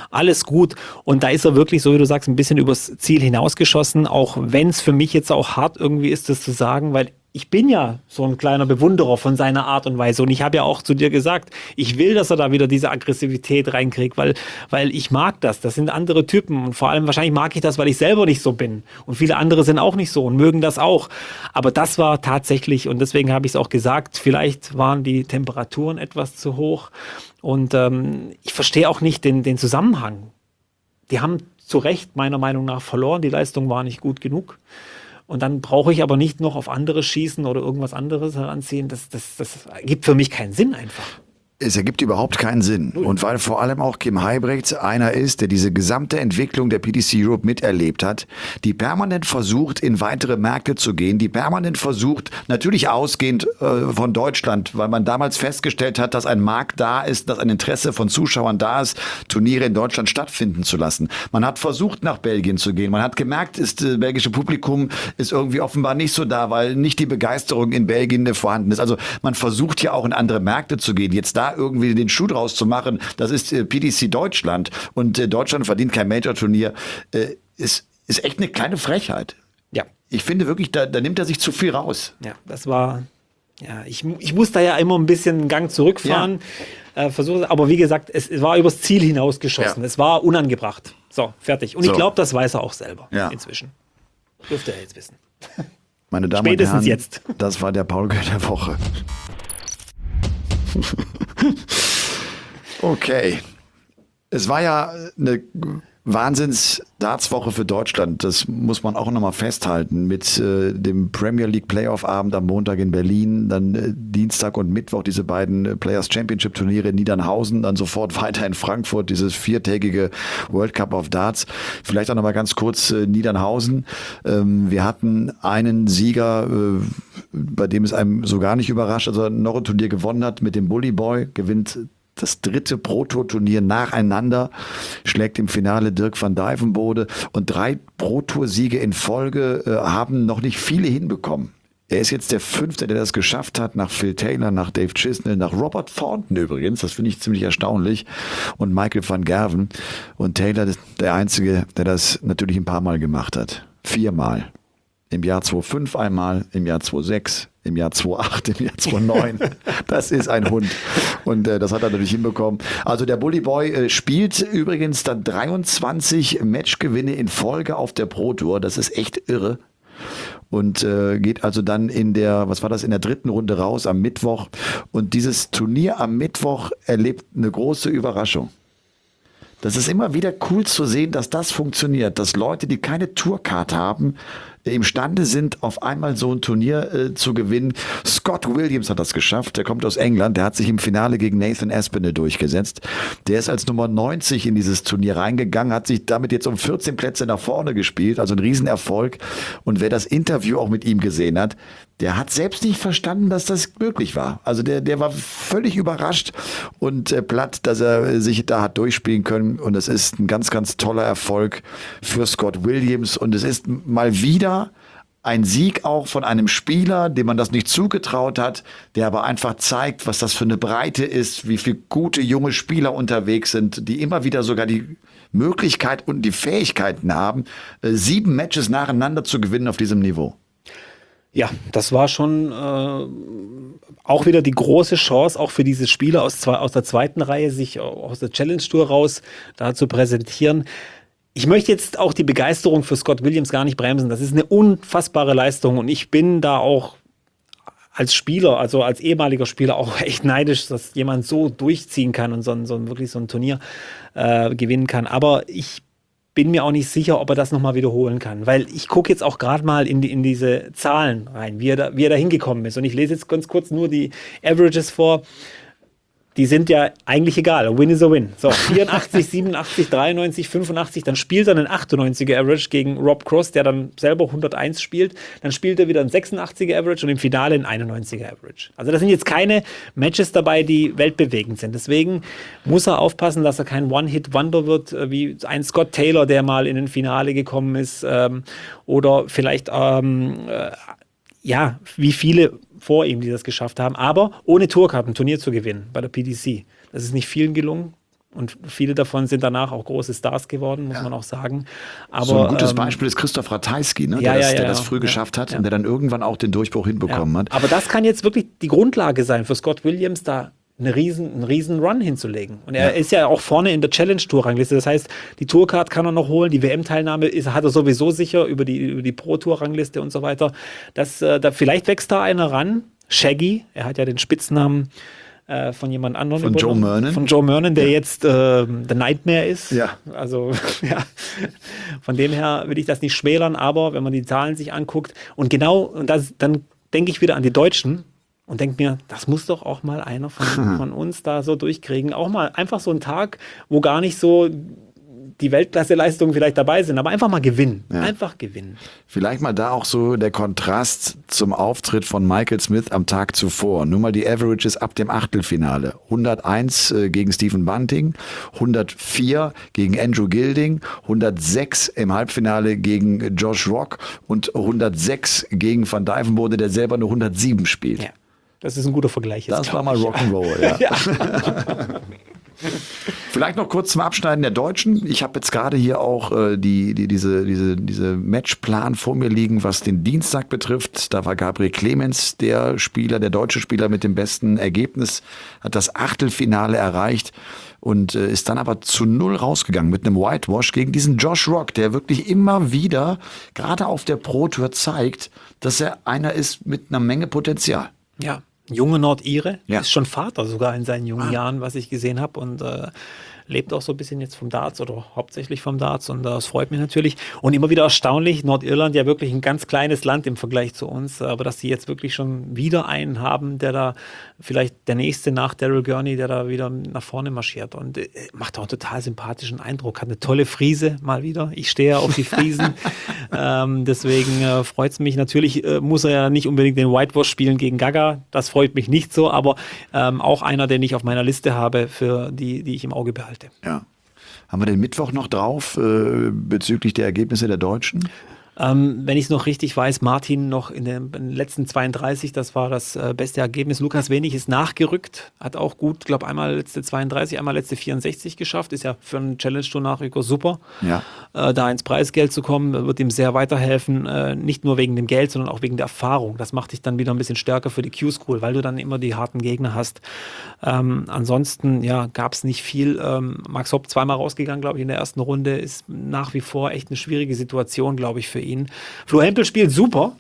gut und da ist er wirklich, so wie du sagst, ein bisschen übers Ziel hinausgeschossen, auch wenn es für mich jetzt auch hart irgendwie ist, das zu sagen, weil ich bin ja so ein kleiner Bewunderer von seiner Art und Weise und ich habe ja auch zu dir gesagt, ich will, dass er da wieder diese Aggressivität reinkriegt, weil ich mag das. Das sind andere Typen und vor allem wahrscheinlich mag ich das, weil ich selber nicht so bin und viele andere sind auch nicht so und mögen das auch. Aber das war tatsächlich, und deswegen habe ich es auch gesagt, vielleicht waren die Temperaturen etwas zu hoch und ich verstehe auch nicht den Zusammenhang. Die haben zu Recht meiner Meinung nach verloren, die Leistung war nicht gut genug. Und dann brauche ich aber nicht noch auf andere schießen oder irgendwas anderes heranziehen. Das gibt für mich keinen Sinn einfach. Es ergibt überhaupt keinen Sinn. Und weil vor allem auch Kim Heibrechts einer ist, der diese gesamte Entwicklung der PDC Europe miterlebt hat, die permanent versucht, in weitere Märkte zu gehen, die permanent versucht, natürlich ausgehend von Deutschland, weil man damals festgestellt hat, dass ein Markt da ist, dass ein Interesse von Zuschauern da ist, Turniere in Deutschland stattfinden zu lassen. Man hat versucht, nach Belgien zu gehen. Man hat gemerkt, das belgische Publikum ist irgendwie offenbar nicht so da, weil nicht die Begeisterung in Belgien vorhanden ist. Also man versucht ja auch in andere Märkte zu gehen. Jetzt da irgendwie den Schuh draus zu machen, das ist PDC Deutschland und Deutschland verdient kein Major-Turnier, ist echt eine kleine Frechheit. Ja. Ich finde wirklich, da nimmt er sich zu viel raus. Ja, das war, ja, ich muss da ja immer ein bisschen einen Gang zurückfahren, aber wie gesagt, es war übers Ziel hinausgeschossen, es war unangebracht. So, fertig. Und ich glaube, das weiß er auch selber inzwischen. Dürfte er jetzt wissen. Meine Damen Spätestens und Herren, jetzt. Das war der Paulke der Woche. Okay. Es war ja eine Wahnsinns-Darts-Woche für Deutschland. Das muss man auch nochmal festhalten. Mit dem Premier League Playoff-Abend am Montag in Berlin, dann Dienstag und Mittwoch diese beiden Players Championship Turniere in Niedernhausen, dann sofort weiter in Frankfurt, dieses 4-tägige World Cup of Darts. Vielleicht auch nochmal ganz kurz Niedernhausen. Wir hatten einen Sieger, bei dem es einem so gar nicht überrascht, also noch ein Turnier gewonnen hat mit dem Bully Boy, gewinnt das 3. Pro-Tour-Turnier nacheinander, schlägt im Finale Dirk van Dijvenbode und 3 Pro-Tour-Siege in Folge haben noch nicht viele hinbekommen. Er ist jetzt der 5., der das geschafft hat, nach Phil Taylor, nach Dave Chisnell, nach Robert Thornton übrigens, das finde ich ziemlich erstaunlich, und Michael van Gerwen. Und Taylor ist der Einzige, der das natürlich ein paar Mal gemacht hat. 4 Mal. Im Jahr 2005 einmal, im Jahr 2006, im Jahr 2008, im Jahr 2009. Das ist ein Hund. Und das hat er natürlich hinbekommen. Also der Bully Boy spielt übrigens dann 23 Matchgewinne in Folge auf der Pro Tour. Das ist echt irre. Und geht also dann in der 3. Runde raus am Mittwoch. Und dieses Turnier am Mittwoch erlebt eine große Überraschung. Das ist immer wieder cool zu sehen, dass das funktioniert, dass Leute, die keine Tourcard haben, imstande sind, auf einmal so ein Turnier zu gewinnen. Scott Williams hat das geschafft, der kommt aus England, der hat sich im Finale gegen Nathan Aspinall durchgesetzt. Der ist als Nummer 90 in dieses Turnier reingegangen, hat sich damit jetzt um 14 Plätze nach vorne gespielt, also ein Riesenerfolg. Und wer das Interview auch mit ihm gesehen hat, der hat selbst nicht verstanden, dass das möglich war. Also der war völlig überrascht und platt, dass er sich da hat durchspielen können. Und es ist ein ganz, ganz toller Erfolg für Scott Williams. Und es ist mal wieder ein Sieg auch von einem Spieler, dem man das nicht zugetraut hat, der aber einfach zeigt, was das für eine Breite ist, wie viele gute junge Spieler unterwegs sind, die immer wieder sogar die Möglichkeit und die Fähigkeiten haben, 7 Matches nacheinander zu gewinnen auf diesem Niveau. Ja, das war schon auch wieder die große Chance, auch für diese Spieler aus der zweiten Reihe, sich aus der Challenge Tour raus da zu präsentieren. Ich möchte jetzt auch die Begeisterung für Scott Williams gar nicht bremsen. Das ist eine unfassbare Leistung und ich bin da auch als Spieler, also als ehemaliger Spieler auch echt neidisch, dass jemand so durchziehen kann und wirklich so ein Turnier gewinnen kann. Aber ich bin mir auch nicht sicher, ob er das nochmal wiederholen kann, weil ich gucke jetzt auch gerade mal in diese Zahlen rein, wie er da hingekommen ist. Und ich lese jetzt ganz kurz nur die Averages vor. Die sind ja eigentlich egal. A win is a win. So, 84, 87, 93, 85. Dann spielt er einen 98er Average gegen Rob Cross, der dann selber 101 spielt. Dann spielt er wieder einen 86er Average und im Finale einen 91er Average. Also da sind jetzt keine Matches dabei, die weltbewegend sind. Deswegen muss er aufpassen, dass er kein One-Hit-Wonder wird, wie ein Scott Taylor, der mal in ein Finale gekommen ist. Oder vielleicht, wie viele vor ihm, die das geschafft haben, aber ohne Tourcard ein Turnier zu gewinnen bei der PDC. Das ist nicht vielen gelungen und viele davon sind danach auch große Stars geworden, muss man auch sagen. Aber, so ein gutes Beispiel ist Christoph Ratajski, ne, der das früh geschafft hat und der dann irgendwann auch den Durchbruch hinbekommen hat. Aber das kann jetzt wirklich die Grundlage sein für Scott Williams, da einen riesen Run hinzulegen. Und er ist ja auch vorne in der Challenge-Tour-Rangliste. Das heißt, die Tourcard kann er noch holen, die WM-Teilnahme hat er sowieso sicher über die Pro-Tour-Rangliste und so weiter. Vielleicht wächst da einer ran. Shaggy, er hat ja den Spitznamen von jemand anderem. Von Joe Mernon. Von Joe Mernon, der jetzt The Nightmare ist. Ja. Also, von dem her will ich das nicht schmälern, aber wenn man die Zahlen sich anguckt und dann denke ich wieder an die Deutschen, und denke mir, das muss doch auch mal einer von uns da so durchkriegen. Auch mal einfach so einen Tag, wo gar nicht so die Weltklasse-Leistungen vielleicht dabei sind, aber einfach mal gewinnen. Ja. Einfach gewinnen. Vielleicht mal da auch so der Kontrast zum Auftritt von Michael Smith am Tag zuvor. Nur mal die Averages ab dem Achtelfinale. 101 gegen Stephen Bunting, 104 gegen Andrew Gilding, 106 im Halbfinale gegen Josh Rock und 106 gegen Van Dijvenbode, der selber nur 107 spielt. Ja. Das ist ein guter Vergleich. Das war mal Rock'n'Roll, ja. Vielleicht noch kurz zum Abschneiden der Deutschen. Ich habe jetzt gerade hier auch diese Matchplan vor mir liegen, was den Dienstag betrifft. Da war Gabriel Clemens der deutsche Spieler mit dem besten Ergebnis, hat das Achtelfinale erreicht und ist dann aber zu 0 rausgegangen mit einem Whitewash gegen diesen Josh Rock, der wirklich immer wieder, gerade auf der Pro-Tour, zeigt, dass er einer ist mit einer Menge Potenzial. Ja. Junge Nordire, ist schon Vater sogar in seinen jungen Jahren, was ich gesehen habe und lebt auch so ein bisschen jetzt vom Darts oder hauptsächlich vom Darts und das freut mich natürlich. Und immer wieder erstaunlich, Nordirland ja wirklich ein ganz kleines Land im Vergleich zu uns, aber dass sie jetzt wirklich schon wieder einen haben, der da vielleicht der nächste nach Daryl Gurney, der da wieder nach vorne marschiert und macht auch einen total sympathischen Eindruck, hat eine tolle Frise mal wieder. Ich stehe ja auf die Friesen, deswegen freut es mich. Natürlich muss er ja nicht unbedingt den Whitewash spielen gegen Gaga, das freut mich nicht so, aber auch einer, den ich auf meiner Liste habe, für die ich im Auge behalte. Ja. Haben wir den Mittwoch noch drauf bezüglich der Ergebnisse der Deutschen? Wenn ich es noch richtig weiß, Martin noch in den letzten 32, das war das beste Ergebnis. Lukas Wenig ist nachgerückt, hat auch gut, glaube einmal letzte 32, einmal letzte 64 geschafft. Ist ja für einen Challenge-Tour-Nachrücker super. Ja. Da ins Preisgeld zu kommen, wird ihm sehr weiterhelfen. Nicht nur wegen dem Geld, sondern auch wegen der Erfahrung. Das macht dich dann wieder ein bisschen stärker für die Q-School, weil du dann immer die harten Gegner hast. Ansonsten gab es nicht viel. Max Hopp zweimal rausgegangen, glaube ich, in der ersten Runde. Ist nach wie vor echt eine schwierige Situation, glaube ich, für ihn. Flo Hempel spielt super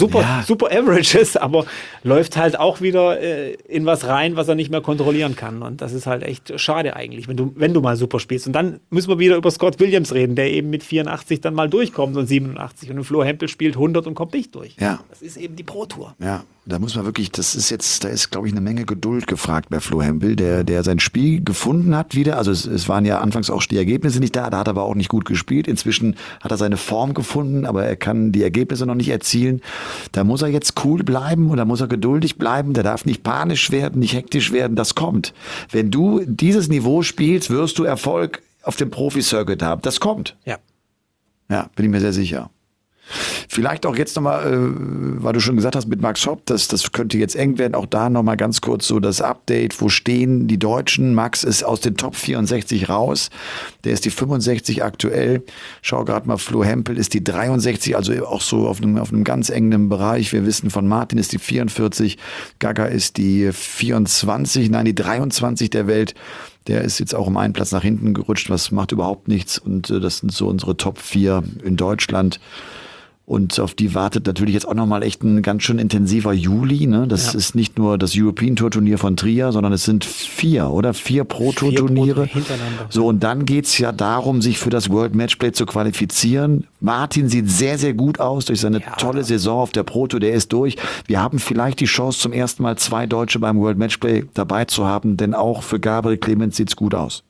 Averages, aber läuft halt auch wieder in was rein, was er nicht mehr kontrollieren kann. Und das ist halt echt schade eigentlich, wenn du mal super spielst. Und dann müssen wir wieder über Scott Williams reden, der eben mit 84 dann mal durchkommt und 87. Und Flo Hempel spielt 100 und kommt nicht durch. Ja. Das ist eben die Pro-Tour. Ja, da muss man wirklich, da ist, glaube ich, eine Menge Geduld gefragt bei Flo Hempel, der sein Spiel gefunden hat wieder. Also es waren ja anfangs auch die Ergebnisse nicht da hat er aber auch nicht gut gespielt. Inzwischen hat er seine Form gefunden, aber er kann die Ergebnisse noch nicht erzielen. Da muss er jetzt cool bleiben und da muss er geduldig bleiben. Der darf nicht panisch werden, nicht hektisch werden. Das kommt. Wenn du dieses Niveau spielst, wirst du Erfolg auf dem Profi-Circuit haben. Das kommt. Ja. Ja, bin ich mir sehr sicher. Vielleicht auch jetzt nochmal, weil du schon gesagt hast mit Max Hopp, das könnte jetzt eng werden, auch da nochmal ganz kurz so das Update, wo stehen die Deutschen? Max ist aus den Top 64 raus, der ist die 65 aktuell, schau gerade mal, Flo Hempel ist die 63, also auch so auf einem ganz engen Bereich, wir wissen von Martin ist die 44, Gaga ist die 24, nein die 23 der Welt. Der ist jetzt auch um einen Platz nach hinten gerutscht, was macht überhaupt nichts und das sind so unsere Top 4 in Deutschland. Und auf die wartet natürlich jetzt auch nochmal echt ein ganz schön intensiver Juli. Ne? Das ist nicht nur das European Tour Turnier von Trier, sondern es sind 4 Pro Tour Turniere. Hintereinander. So, und dann geht's ja darum, sich für das World Matchplay zu qualifizieren. Martin sieht sehr, sehr gut aus durch seine tolle Saison auf der Pro Tour. Der ist durch. Wir haben vielleicht die Chance, zum ersten Mal 2 Deutsche beim World Matchplay dabei zu haben, denn auch für Gabriel Clemens sieht's gut aus.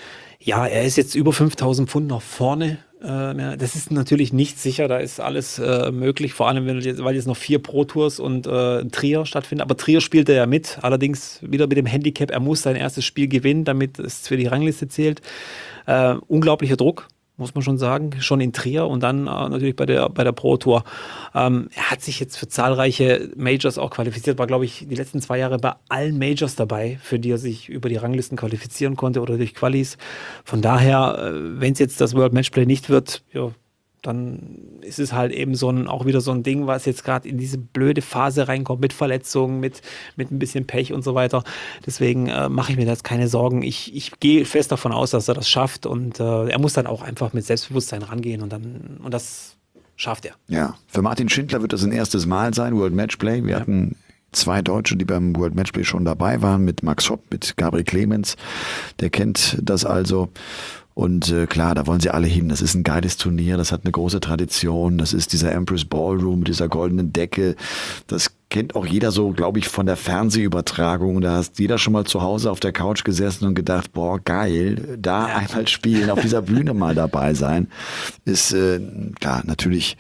Ja, er ist jetzt über 5.000 Pfund nach vorne. Das ist natürlich nicht sicher, da ist alles möglich, vor allem weil jetzt noch 4 Pro Tours und Trier stattfinden. Aber Trier spielt er ja mit, allerdings wieder mit dem Handicap, er muss sein erstes Spiel gewinnen, damit es für die Rangliste zählt. Unglaublicher Druck, muss man schon sagen, schon in Trier und dann natürlich bei der Pro Tour. Er hat sich jetzt für zahlreiche Majors auch qualifiziert, war glaube ich die letzten 2 Jahre bei allen Majors dabei, für die er sich über die Ranglisten qualifizieren konnte oder durch Qualis. Von daher, wenn es jetzt das World Matchplay nicht wird, ja, dann ist es halt eben auch wieder so ein Ding, was jetzt gerade in diese blöde Phase reinkommt, mit Verletzungen, mit ein bisschen Pech und so weiter. Deswegen mache ich mir da jetzt keine Sorgen. Ich gehe fest davon aus, dass er das schafft und er muss dann auch einfach mit Selbstbewusstsein rangehen und das schafft er. Ja, für Martin Schindler wird das ein erstes Mal sein, World Matchplay. Wir hatten 2 Deutsche, die beim World Matchplay schon dabei waren, mit Max Hopp, mit Gabriel Clemens. Der kennt das also. Und klar, da wollen sie alle hin. Das ist ein geiles Turnier, das hat eine große Tradition. Das ist dieser Empress Ballroom mit dieser goldenen Decke. Das kennt auch jeder so, glaube ich, von der Fernsehübertragung. Da hast jeder schon mal zu Hause auf der Couch gesessen und gedacht, boah, geil, da einmal spielen, auf dieser Bühne mal dabei sein. Ist klar, natürlich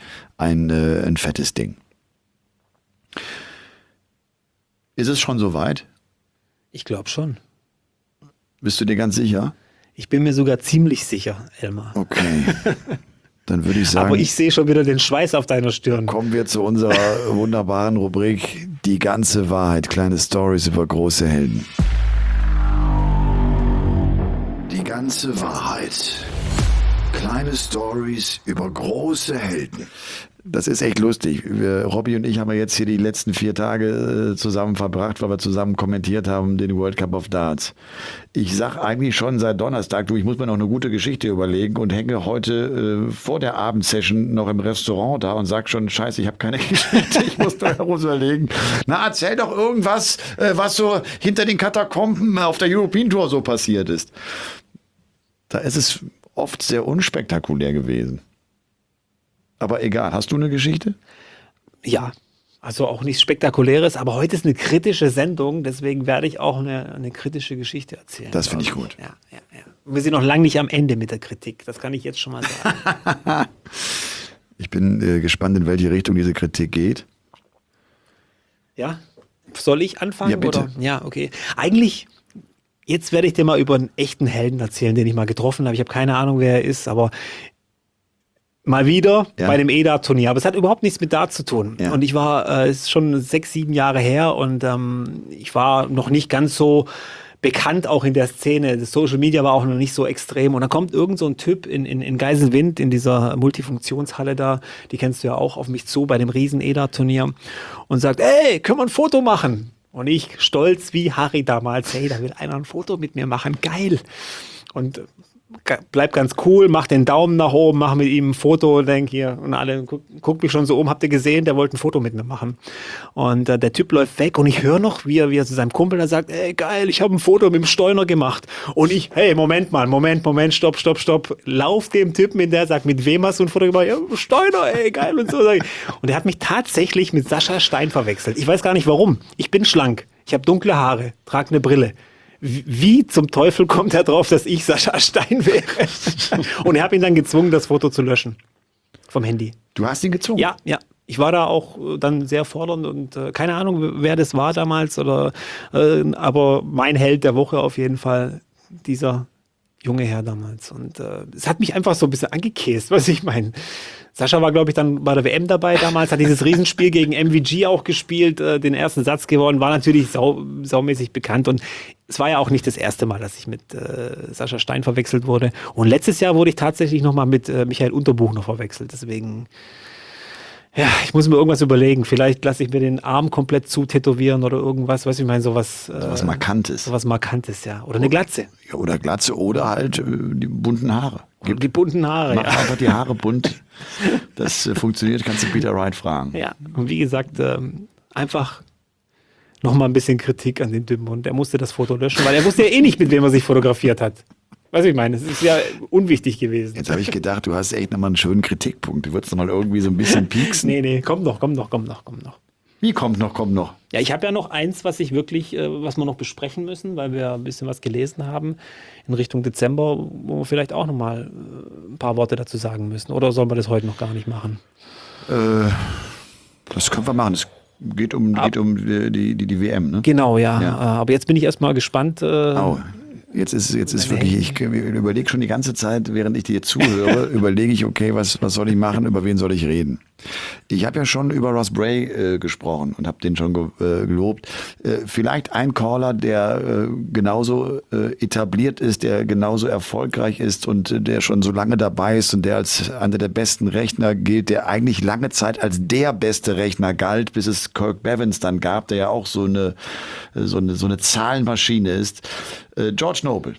ein fettes Ding. Ist es schon soweit? Ich glaube schon. Bist du dir ganz sicher? Ich bin mir sogar ziemlich sicher, Elmar. Okay. Dann würde ich sagen. Aber ich sehe schon wieder den Schweiß auf deiner Stirn. Kommen wir zu unserer wunderbaren Rubrik Die ganze Wahrheit. Kleine Stories über große Helden. Die ganze Wahrheit. Kleine Stories über große Helden. Das ist echt lustig. Robby und ich haben ja jetzt hier die letzten 4 Tage zusammen verbracht, weil wir zusammen kommentiert haben den World Cup of Darts. Ich sag eigentlich schon seit Donnerstag, ich muss mir noch eine gute Geschichte überlegen und hänge heute vor der Abendsession noch im Restaurant da und sag schon, scheiße, ich habe keine Geschichte, ich muss da herum überlegen. Na, erzähl doch irgendwas, was so hinter den Katakomben auf der European Tour so passiert ist. Da ist es oft sehr unspektakulär gewesen. Aber egal, hast du eine Geschichte? Ja, also auch nichts Spektakuläres, aber heute ist eine kritische Sendung, deswegen werde ich auch eine kritische Geschichte erzählen. Das finde ich gut. Ja. Wir sind noch lange nicht am Ende mit der Kritik, das kann ich jetzt schon mal sagen. Ich bin gespannt, in welche Richtung diese Kritik geht. Ja, soll ich anfangen? Ja, bitte. Oder? Ja, okay. Eigentlich, jetzt werde ich dir mal über einen echten Helden erzählen, den ich mal getroffen habe. Ich habe keine Ahnung, wer er ist, aber mal wieder bei dem EDA-Turnier. Aber es hat überhaupt nichts mit Dart zu tun. Ja. Und ich war, es ist schon 6, 7 Jahre her und ich war noch nicht ganz so bekannt auch in der Szene. Das Social Media war auch noch nicht so extrem. Und dann kommt irgend so ein Typ in Geisenwind, in dieser Multifunktionshalle da, die kennst du ja auch, auf mich zu bei dem riesen EDA-Turnier und sagt, ey, können wir ein Foto machen? Und ich, stolz wie Harry damals, hey, da will einer ein Foto mit mir machen, geil. Und bleib ganz cool, mach den Daumen nach oben, mach mit ihm ein Foto, denk hier, und alle guckt mich schon so um, habt ihr gesehen, der wollte ein Foto mit mir machen. Und der Typ läuft weg und ich höre noch, wie er zu seinem Kumpel da sagt, ey, geil, ich habe ein Foto mit dem Steuner gemacht. Und ich, hey, Moment, stopp. Lauf dem Typen in der, sagt, mit wem hast du ein Foto gemacht? Ja, Steuner, ey, geil und so. Und er hat mich tatsächlich mit Sascha Stein verwechselt. Ich weiß gar nicht warum. Ich bin schlank, ich habe dunkle Haare, trage eine Brille. Wie zum Teufel kommt er drauf, dass ich Sascha Stein wäre? Und ich habe ihn dann gezwungen, das Foto zu löschen. Vom Handy. Du hast ihn gezwungen? Ja. Ich war da auch dann sehr fordernd und keine Ahnung, wer das war damals, aber mein Held der Woche auf jeden Fall, dieser junge Herr damals. Und es hat mich einfach so ein bisschen angekäst, was ich meine. Sascha war, glaube ich, dann bei der WM dabei damals, hat dieses Riesenspiel gegen MVG auch gespielt, den ersten Satz gewonnen, war natürlich saumäßig bekannt. Und es war ja auch nicht das erste Mal, dass ich mit Sascha Stein verwechselt wurde. Und letztes Jahr wurde ich tatsächlich nochmal mit Michael Unterbuchner verwechselt. Deswegen, ja, ich muss mir irgendwas überlegen. Vielleicht lasse ich mir den Arm komplett zutätowieren oder irgendwas, weißt du, ich meine, sowas Markantes. Sowas Markantes, ja. Oder eine Glatze. Ja, oder Glatze oder halt die bunten Haare. Die bunten Haare, Mach einfach die Haare bunt. Das funktioniert, kannst du Peter Wright fragen. Ja, und wie gesagt, einfach nochmal ein bisschen Kritik an den Typen. Und er musste das Foto löschen, weil er wusste ja eh nicht, mit wem er sich fotografiert hat. Weißt du, ich meine, es ist ja unwichtig gewesen. Jetzt habe ich gedacht, du hast echt nochmal einen schönen Kritikpunkt. Du würdest nochmal irgendwie so ein bisschen pieksen. Nee, komm noch. Wie kommt noch? Ja, ich habe ja noch eins, was wir noch besprechen müssen, weil wir ein bisschen was gelesen haben in Richtung Dezember, wo wir vielleicht auch nochmal ein paar Worte dazu sagen müssen. Oder sollen wir das heute noch gar nicht machen? Das können wir machen. Es geht um die WM, ne? Genau, ja. Aber jetzt bin ich erstmal gespannt. Jetzt ist wirklich, ich überlege schon die ganze Zeit, während ich dir zuhöre, überlege ich, okay, was soll ich machen, über wen soll ich reden? Ich habe ja schon über Ross Bray gesprochen und habe den schon gelobt. Vielleicht ein Caller, der genauso etabliert ist, der genauso erfolgreich ist und der schon so lange dabei ist und der als einer der besten Rechner gilt, der eigentlich lange Zeit als der beste Rechner galt, bis es Kirk Bevins dann gab, der ja auch so eine Zahlenmaschine ist. George Noble.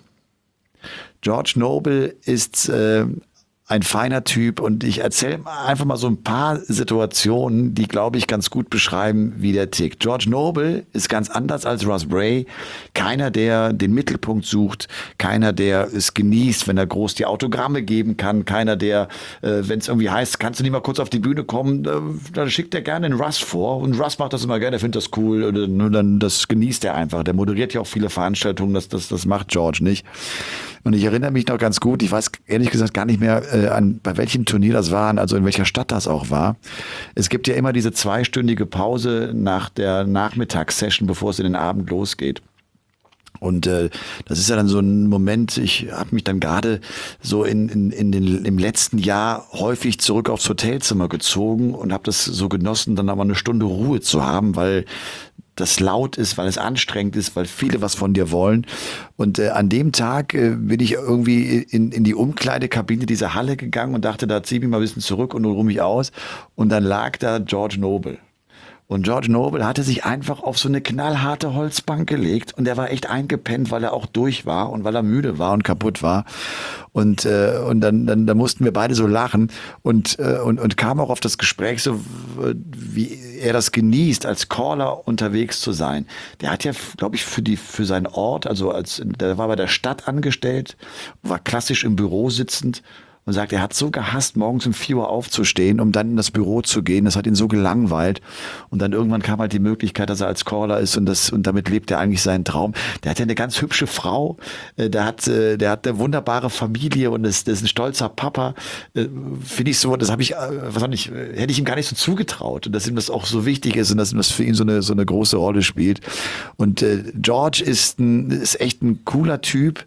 George Noble ist ein feiner Typ und ich erzähle einfach mal so ein paar Situationen, die, glaube ich, ganz gut beschreiben, wie der tickt. George Noble ist ganz anders als Ross Bray. Keiner, der den Mittelpunkt sucht, keiner, der es genießt, wenn er groß die Autogramme geben kann, keiner, der, wenn es irgendwie heißt, kannst du nicht mal kurz auf die Bühne kommen, dann schickt er gerne den Russ vor und Russ macht das immer gerne, er findet das cool und dann das genießt er einfach. Der moderiert ja auch viele Veranstaltungen, das macht George nicht. Und ich erinnere mich noch ganz gut, ich weiß ehrlich gesagt gar nicht mehr, bei welchem Turnier das war, also in welcher Stadt das auch war. Es gibt ja immer diese 2-stündige Pause nach der Nachmittagssession, bevor es in den Abend losgeht. Und das ist ja dann so ein Moment, ich habe mich dann gerade so im letzten Jahr häufig zurück aufs Hotelzimmer gezogen und habe das so genossen, dann aber eine Stunde Ruhe zu haben, weil das laut ist, weil es anstrengend ist, weil viele was von dir wollen. Und an dem Tag bin ich irgendwie in die Umkleidekabine dieser Halle gegangen und dachte, da zieh ich mich mal ein bisschen zurück und ruhe mich aus. Und dann lag da George Noble. Und George Noble hatte sich einfach auf so eine knallharte Holzbank gelegt und er war echt eingepennt, weil er auch durch war und weil er müde war und kaputt war. Und dann mussten wir beide so lachen und kam auch auf das Gespräch so, wie er das genießt, als Caller unterwegs zu sein. Der hat ja, glaube ich, für seinen Ort, der war bei der Stadt angestellt, war klassisch im Büro sitzend. Und sagt, er hat so gehasst, morgens um 4 Uhr aufzustehen, um dann in das Büro zu gehen. Das hat ihn so gelangweilt. Und dann irgendwann kam halt die Möglichkeit, dass er als Caller ist und damit lebt er eigentlich seinen Traum. Der hat ja eine ganz hübsche Frau. Der hat eine wunderbare Familie und ist ein stolzer Papa. Finde ich so, das habe ich, hätte ich ihm gar nicht so zugetraut. Und dass ihm das auch so wichtig ist und dass das für ihn so eine große Rolle spielt. Und George ist echt ein cooler Typ.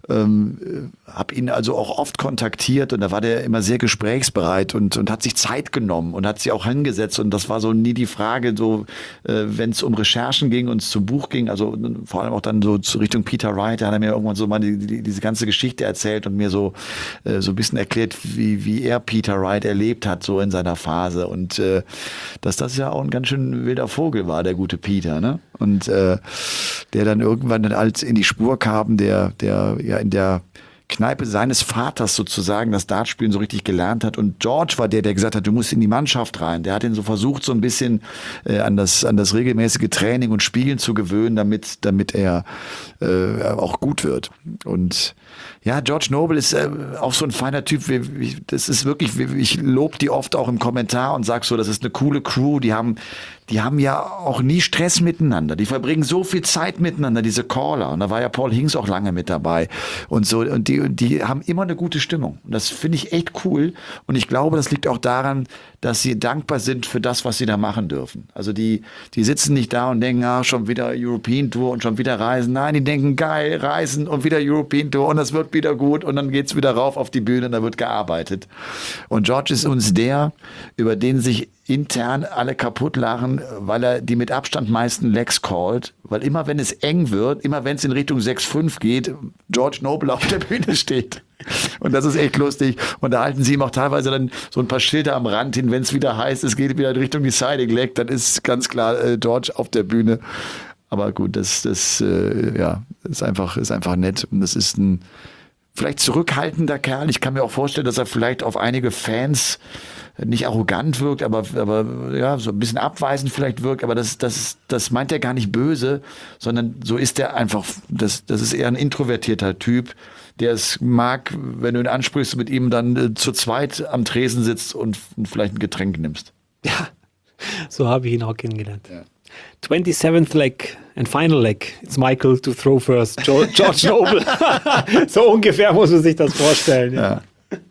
Habe ihn also auch oft kontaktiert und da war der immer sehr gesprächsbereit und hat sich Zeit genommen und hat sich auch hingesetzt und das war so nie die Frage, so wenn es um Recherchen ging und es zum Buch ging, also vor allem auch dann so Richtung Peter Wright, da hat er mir irgendwann so mal diese ganze Geschichte erzählt und mir so ein bisschen erklärt, wie er Peter Wright erlebt hat, so in seiner Phase und dass das ja auch ein ganz schön wilder Vogel war, der gute Peter, ne? Und der dann irgendwann dann als in die Spur kam, der ja in der Kneipe seines Vaters sozusagen das Dartspielen so richtig gelernt hat. Und George war der gesagt hat, du musst in die Mannschaft rein. Der hat ihn so versucht, so ein bisschen an das regelmäßige Training und Spielen zu gewöhnen, damit er auch gut wird. Und ja, George Noble ist auch so ein feiner Typ. Das ist wirklich, ich lobe die oft auch im Kommentar und sag so, das ist eine coole Crew. Die haben ja auch nie Stress miteinander. Die verbringen so viel Zeit miteinander, diese Caller. Und da war ja Paul Hinks auch lange mit dabei. Und so, und die haben immer eine gute Stimmung. Und das finde ich echt cool. Und ich glaube, das liegt auch daran, dass sie dankbar sind für das, was sie da machen dürfen. Also die sitzen nicht da und denken, schon wieder European Tour und schon wieder reisen. Nein, die denken, geil, reisen und wieder European Tour und das wird wieder gut und dann geht's wieder rauf auf die Bühne und da wird gearbeitet. Und George ist uns der, über den sich intern alle kaputt lachen, weil er die mit Abstand meisten Legs callt, weil immer wenn es eng wird, immer wenn es in Richtung 6-5 geht, George Noble auf der Bühne steht. Und das ist echt lustig. Und da halten sie ihm auch teilweise dann so ein paar Schilder am Rand hin, wenn es wieder heißt, es geht wieder in Richtung Deciding Leg, dann ist ganz klar George auf der Bühne. Aber gut, das ist einfach nett. Und das ist ein vielleicht zurückhaltender Kerl. Ich kann mir auch vorstellen, dass er vielleicht auf einige Fans nicht arrogant wirkt, aber ja, so ein bisschen abweisend vielleicht wirkt, aber das meint er gar nicht böse, sondern so ist er einfach, das ist eher ein introvertierter Typ, der es mag, wenn du ihn ansprichst, mit ihm dann zu zweit am Tresen sitzt und vielleicht ein Getränk nimmst. Ja, so habe ich ihn auch kennengelernt. Ja. 27th leg and final leg. It's Michael to throw first. George Noble. So ungefähr muss man sich das vorstellen. Ja.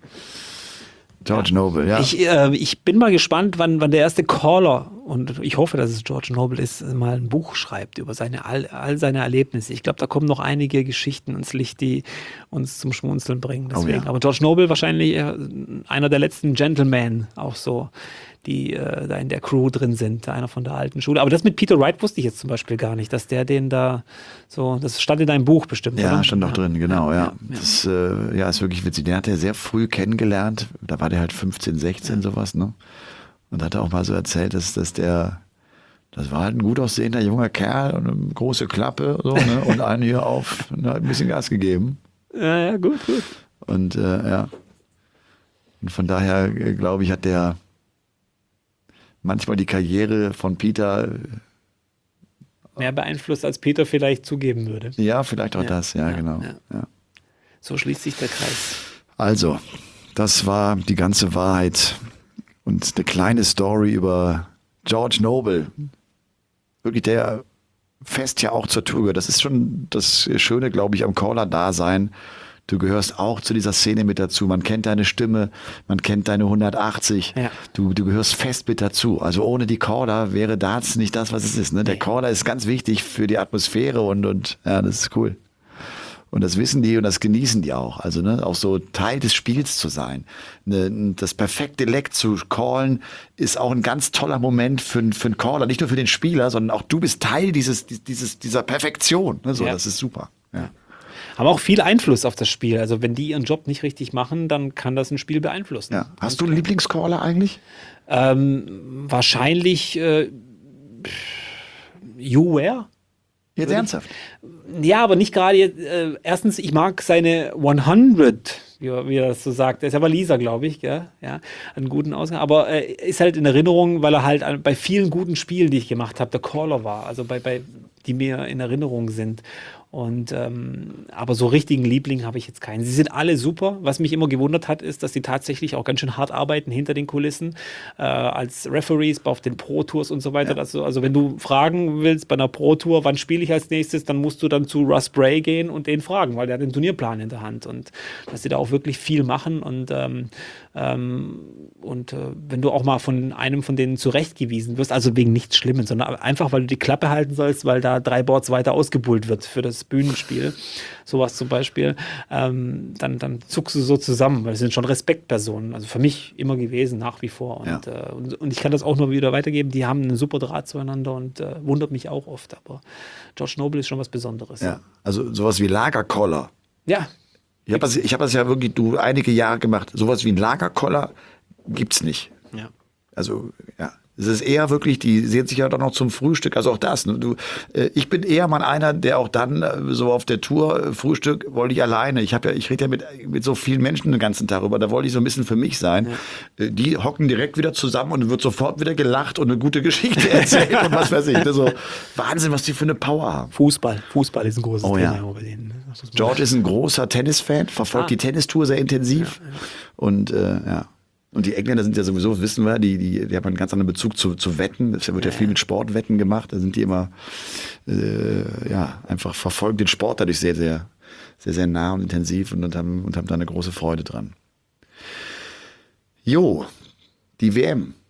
George Noble, ja. Ich bin mal gespannt, wann der erste Caller, und ich hoffe, dass es George Noble ist, mal ein Buch schreibt über all seine Erlebnisse. Ich glaube, da kommen noch einige Geschichten ans Licht, die uns zum Schmunzeln bringen. Deswegen. Ja. Aber George Noble wahrscheinlich einer der letzten Gentlemen, auch so, die da in der Crew drin sind, einer von der alten Schule. Aber das mit Peter Wright wusste ich jetzt zum Beispiel gar nicht, dass der den da so, das stand in deinem Buch bestimmt, Ja, oder? stand auch drin, genau, ja. Das ist wirklich witzig. Den hat er sehr früh kennengelernt. Da war der halt 15, 16, sowas, ne? Und hat er auch mal so erzählt, das war halt ein gut aussehender junger Kerl und eine große Klappe, so, ne? Und einen hier auf, und hat ein bisschen Gas gegeben. Ja, gut. Und ja. Und von daher, glaube ich, hat der manchmal die Karriere von Peter Mehr beeinflusst, als Peter vielleicht zugeben würde. ja, vielleicht auch das, ja, genau. Ja. So schließt sich der Kreis. Also, das war die ganze Wahrheit und eine kleine Story über George Noble. Wirklich, der fest ja auch zur Tour gehört. Das ist schon das Schöne, glaube ich, am Caller-Dasein. Du gehörst auch zu dieser Szene mit dazu. Man kennt deine Stimme, man kennt deine 180. Ja. Du gehörst fest mit dazu. Also ohne die Caller wäre Darts nicht das, was es ist. Ne? Der Caller ist ganz wichtig für die Atmosphäre und ja, das ist cool. Und das wissen die und das genießen die auch. Also ne, auch so Teil des Spiels zu sein. Das perfekte Leg zu callen ist auch ein ganz toller Moment für einen Caller. Nicht nur für den Spieler, sondern auch du bist Teil dieser Perfektion. Ne? So, Ja. Das ist super. Ja. Haben auch viel Einfluss auf das Spiel. Also wenn die ihren Job nicht richtig machen, dann kann das ein Spiel beeinflussen. Ja. Hast du einen Lieblingscaller eigentlich? Wahrscheinlich You Were. Jetzt ernsthaft? Ja, aber nicht gerade jetzt. Erstens, ich mag seine 100, wie er das so sagt. Er ist ja Waliser, glaube ich, gell? Ja, einen guten Ausgang. Aber ist halt in Erinnerung, weil er halt bei vielen guten Spielen, die ich gemacht habe, der Caller war. Also die mir in Erinnerung sind. Und aber so richtigen Liebling habe ich jetzt keinen. Sie sind alle super. Was mich immer gewundert hat, ist, dass sie tatsächlich auch ganz schön hart arbeiten hinter den Kulissen als Referees auf den Pro-Tours und so weiter. Ja. Also wenn du fragen willst bei einer Pro-Tour, wann spiele ich als nächstes, dann musst du dann zu Russ Bray gehen und den fragen, weil der hat den Turnierplan in der Hand. Und dass sie da auch wirklich viel machen. Und wenn du auch mal von einem von denen zurechtgewiesen wirst, also wegen nichts Schlimmes, sondern einfach, weil du die Klappe halten sollst, weil da 3 Boards weiter ausgebullt wird für das Bühnenspiel, sowas zum Beispiel, dann zuckst du so zusammen, weil es sind schon Respektpersonen, also für mich immer gewesen, nach wie vor. Und ich kann das auch nur wieder weitergeben, die haben einen super Draht zueinander und wundert mich auch oft, aber George Noble ist schon was Besonderes. Ja, also sowas wie Lagerkoller. Ja. Ich hab das ja wirklich einige Jahre gemacht. Sowas wie ein Lagerkoller gibt's nicht. Ja. Also, ja. Es ist eher wirklich, die sehen sich ja dann noch zum Frühstück, also auch das. Ne? Ich bin eher mal einer, der auch dann so auf der Tour, Frühstück wollte ich alleine. Ich rede ja mit so vielen Menschen den ganzen Tag rüber, da wollte ich so ein bisschen für mich sein. Ja. Die hocken direkt wieder zusammen und wird sofort wieder gelacht und eine gute Geschichte erzählt und was weiß ich. Also, Wahnsinn, was die für eine Power haben. Fußball ist ein großes Thema ja. bei denen. George ist ein großer Tennisfan, verfolgt die Tennistour sehr intensiv und ja. Und die Engländer sind ja sowieso, wissen wir, die haben einen ganz anderen Bezug zu Wetten. Es wird ja viel mit Sportwetten gemacht. Da sind die immer einfach verfolgen den Sport dadurch sehr, sehr, sehr, sehr nah und intensiv und haben da eine große Freude dran. Jo, die WM.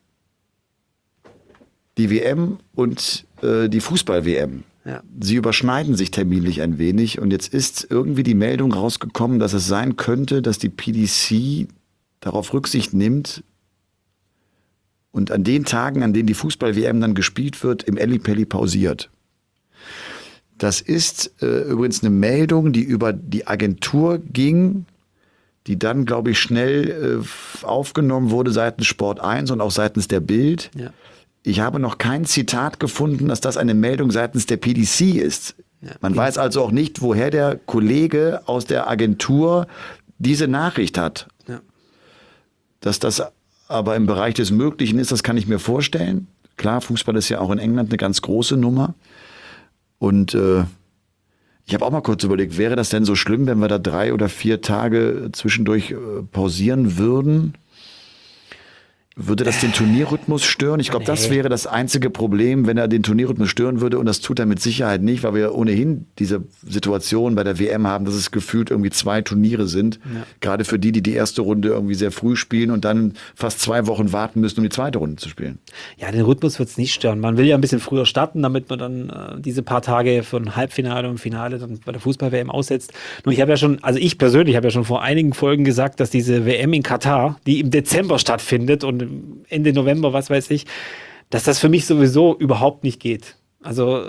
die WM und die Fußball-WM. Ja. Sie überschneiden sich terminlich ein wenig und jetzt ist irgendwie die Meldung rausgekommen, dass es sein könnte, dass die PDC darauf Rücksicht nimmt und an den Tagen, an denen die Fußball-WM dann gespielt wird, im Ellipelli pausiert. Das ist übrigens eine Meldung, die über die Agentur ging, die dann, glaube ich, schnell aufgenommen wurde seitens Sport 1 und auch seitens der Bild. Ja. Ich habe noch kein Zitat gefunden, dass das eine Meldung seitens der PDC ist. Ja. Man weiß also auch nicht, woher der Kollege aus der Agentur diese Nachricht hat. Ja. Dass das aber im Bereich des Möglichen ist, das kann ich mir vorstellen. Klar, Fußball ist ja auch in England eine ganz große Nummer. Und ich habe auch mal kurz überlegt, wäre das denn so schlimm, wenn wir da 3 oder 4 Tage zwischendurch pausieren würden? Würde das den Turnierrhythmus stören? Ich glaube, das wäre das einzige Problem, wenn er den Turnierrhythmus stören würde. Und das tut er mit Sicherheit nicht, weil wir ohnehin diese Situation bei der WM haben, dass es gefühlt irgendwie 2 Turniere sind. Ja. Gerade für die erste Runde irgendwie sehr früh spielen und dann fast 2 Wochen warten müssen, um die zweite Runde zu spielen. Ja, den Rhythmus wird es nicht stören. Man will ja ein bisschen früher starten, damit man dann diese paar Tage für ein Halbfinale und Finale dann bei der Fußball-WM aussetzt. Nur ich persönlich habe ja schon vor einigen Folgen gesagt, dass diese WM in Katar, die im Dezember stattfindet und Ende November, was weiß ich, dass das für mich sowieso überhaupt nicht geht. Also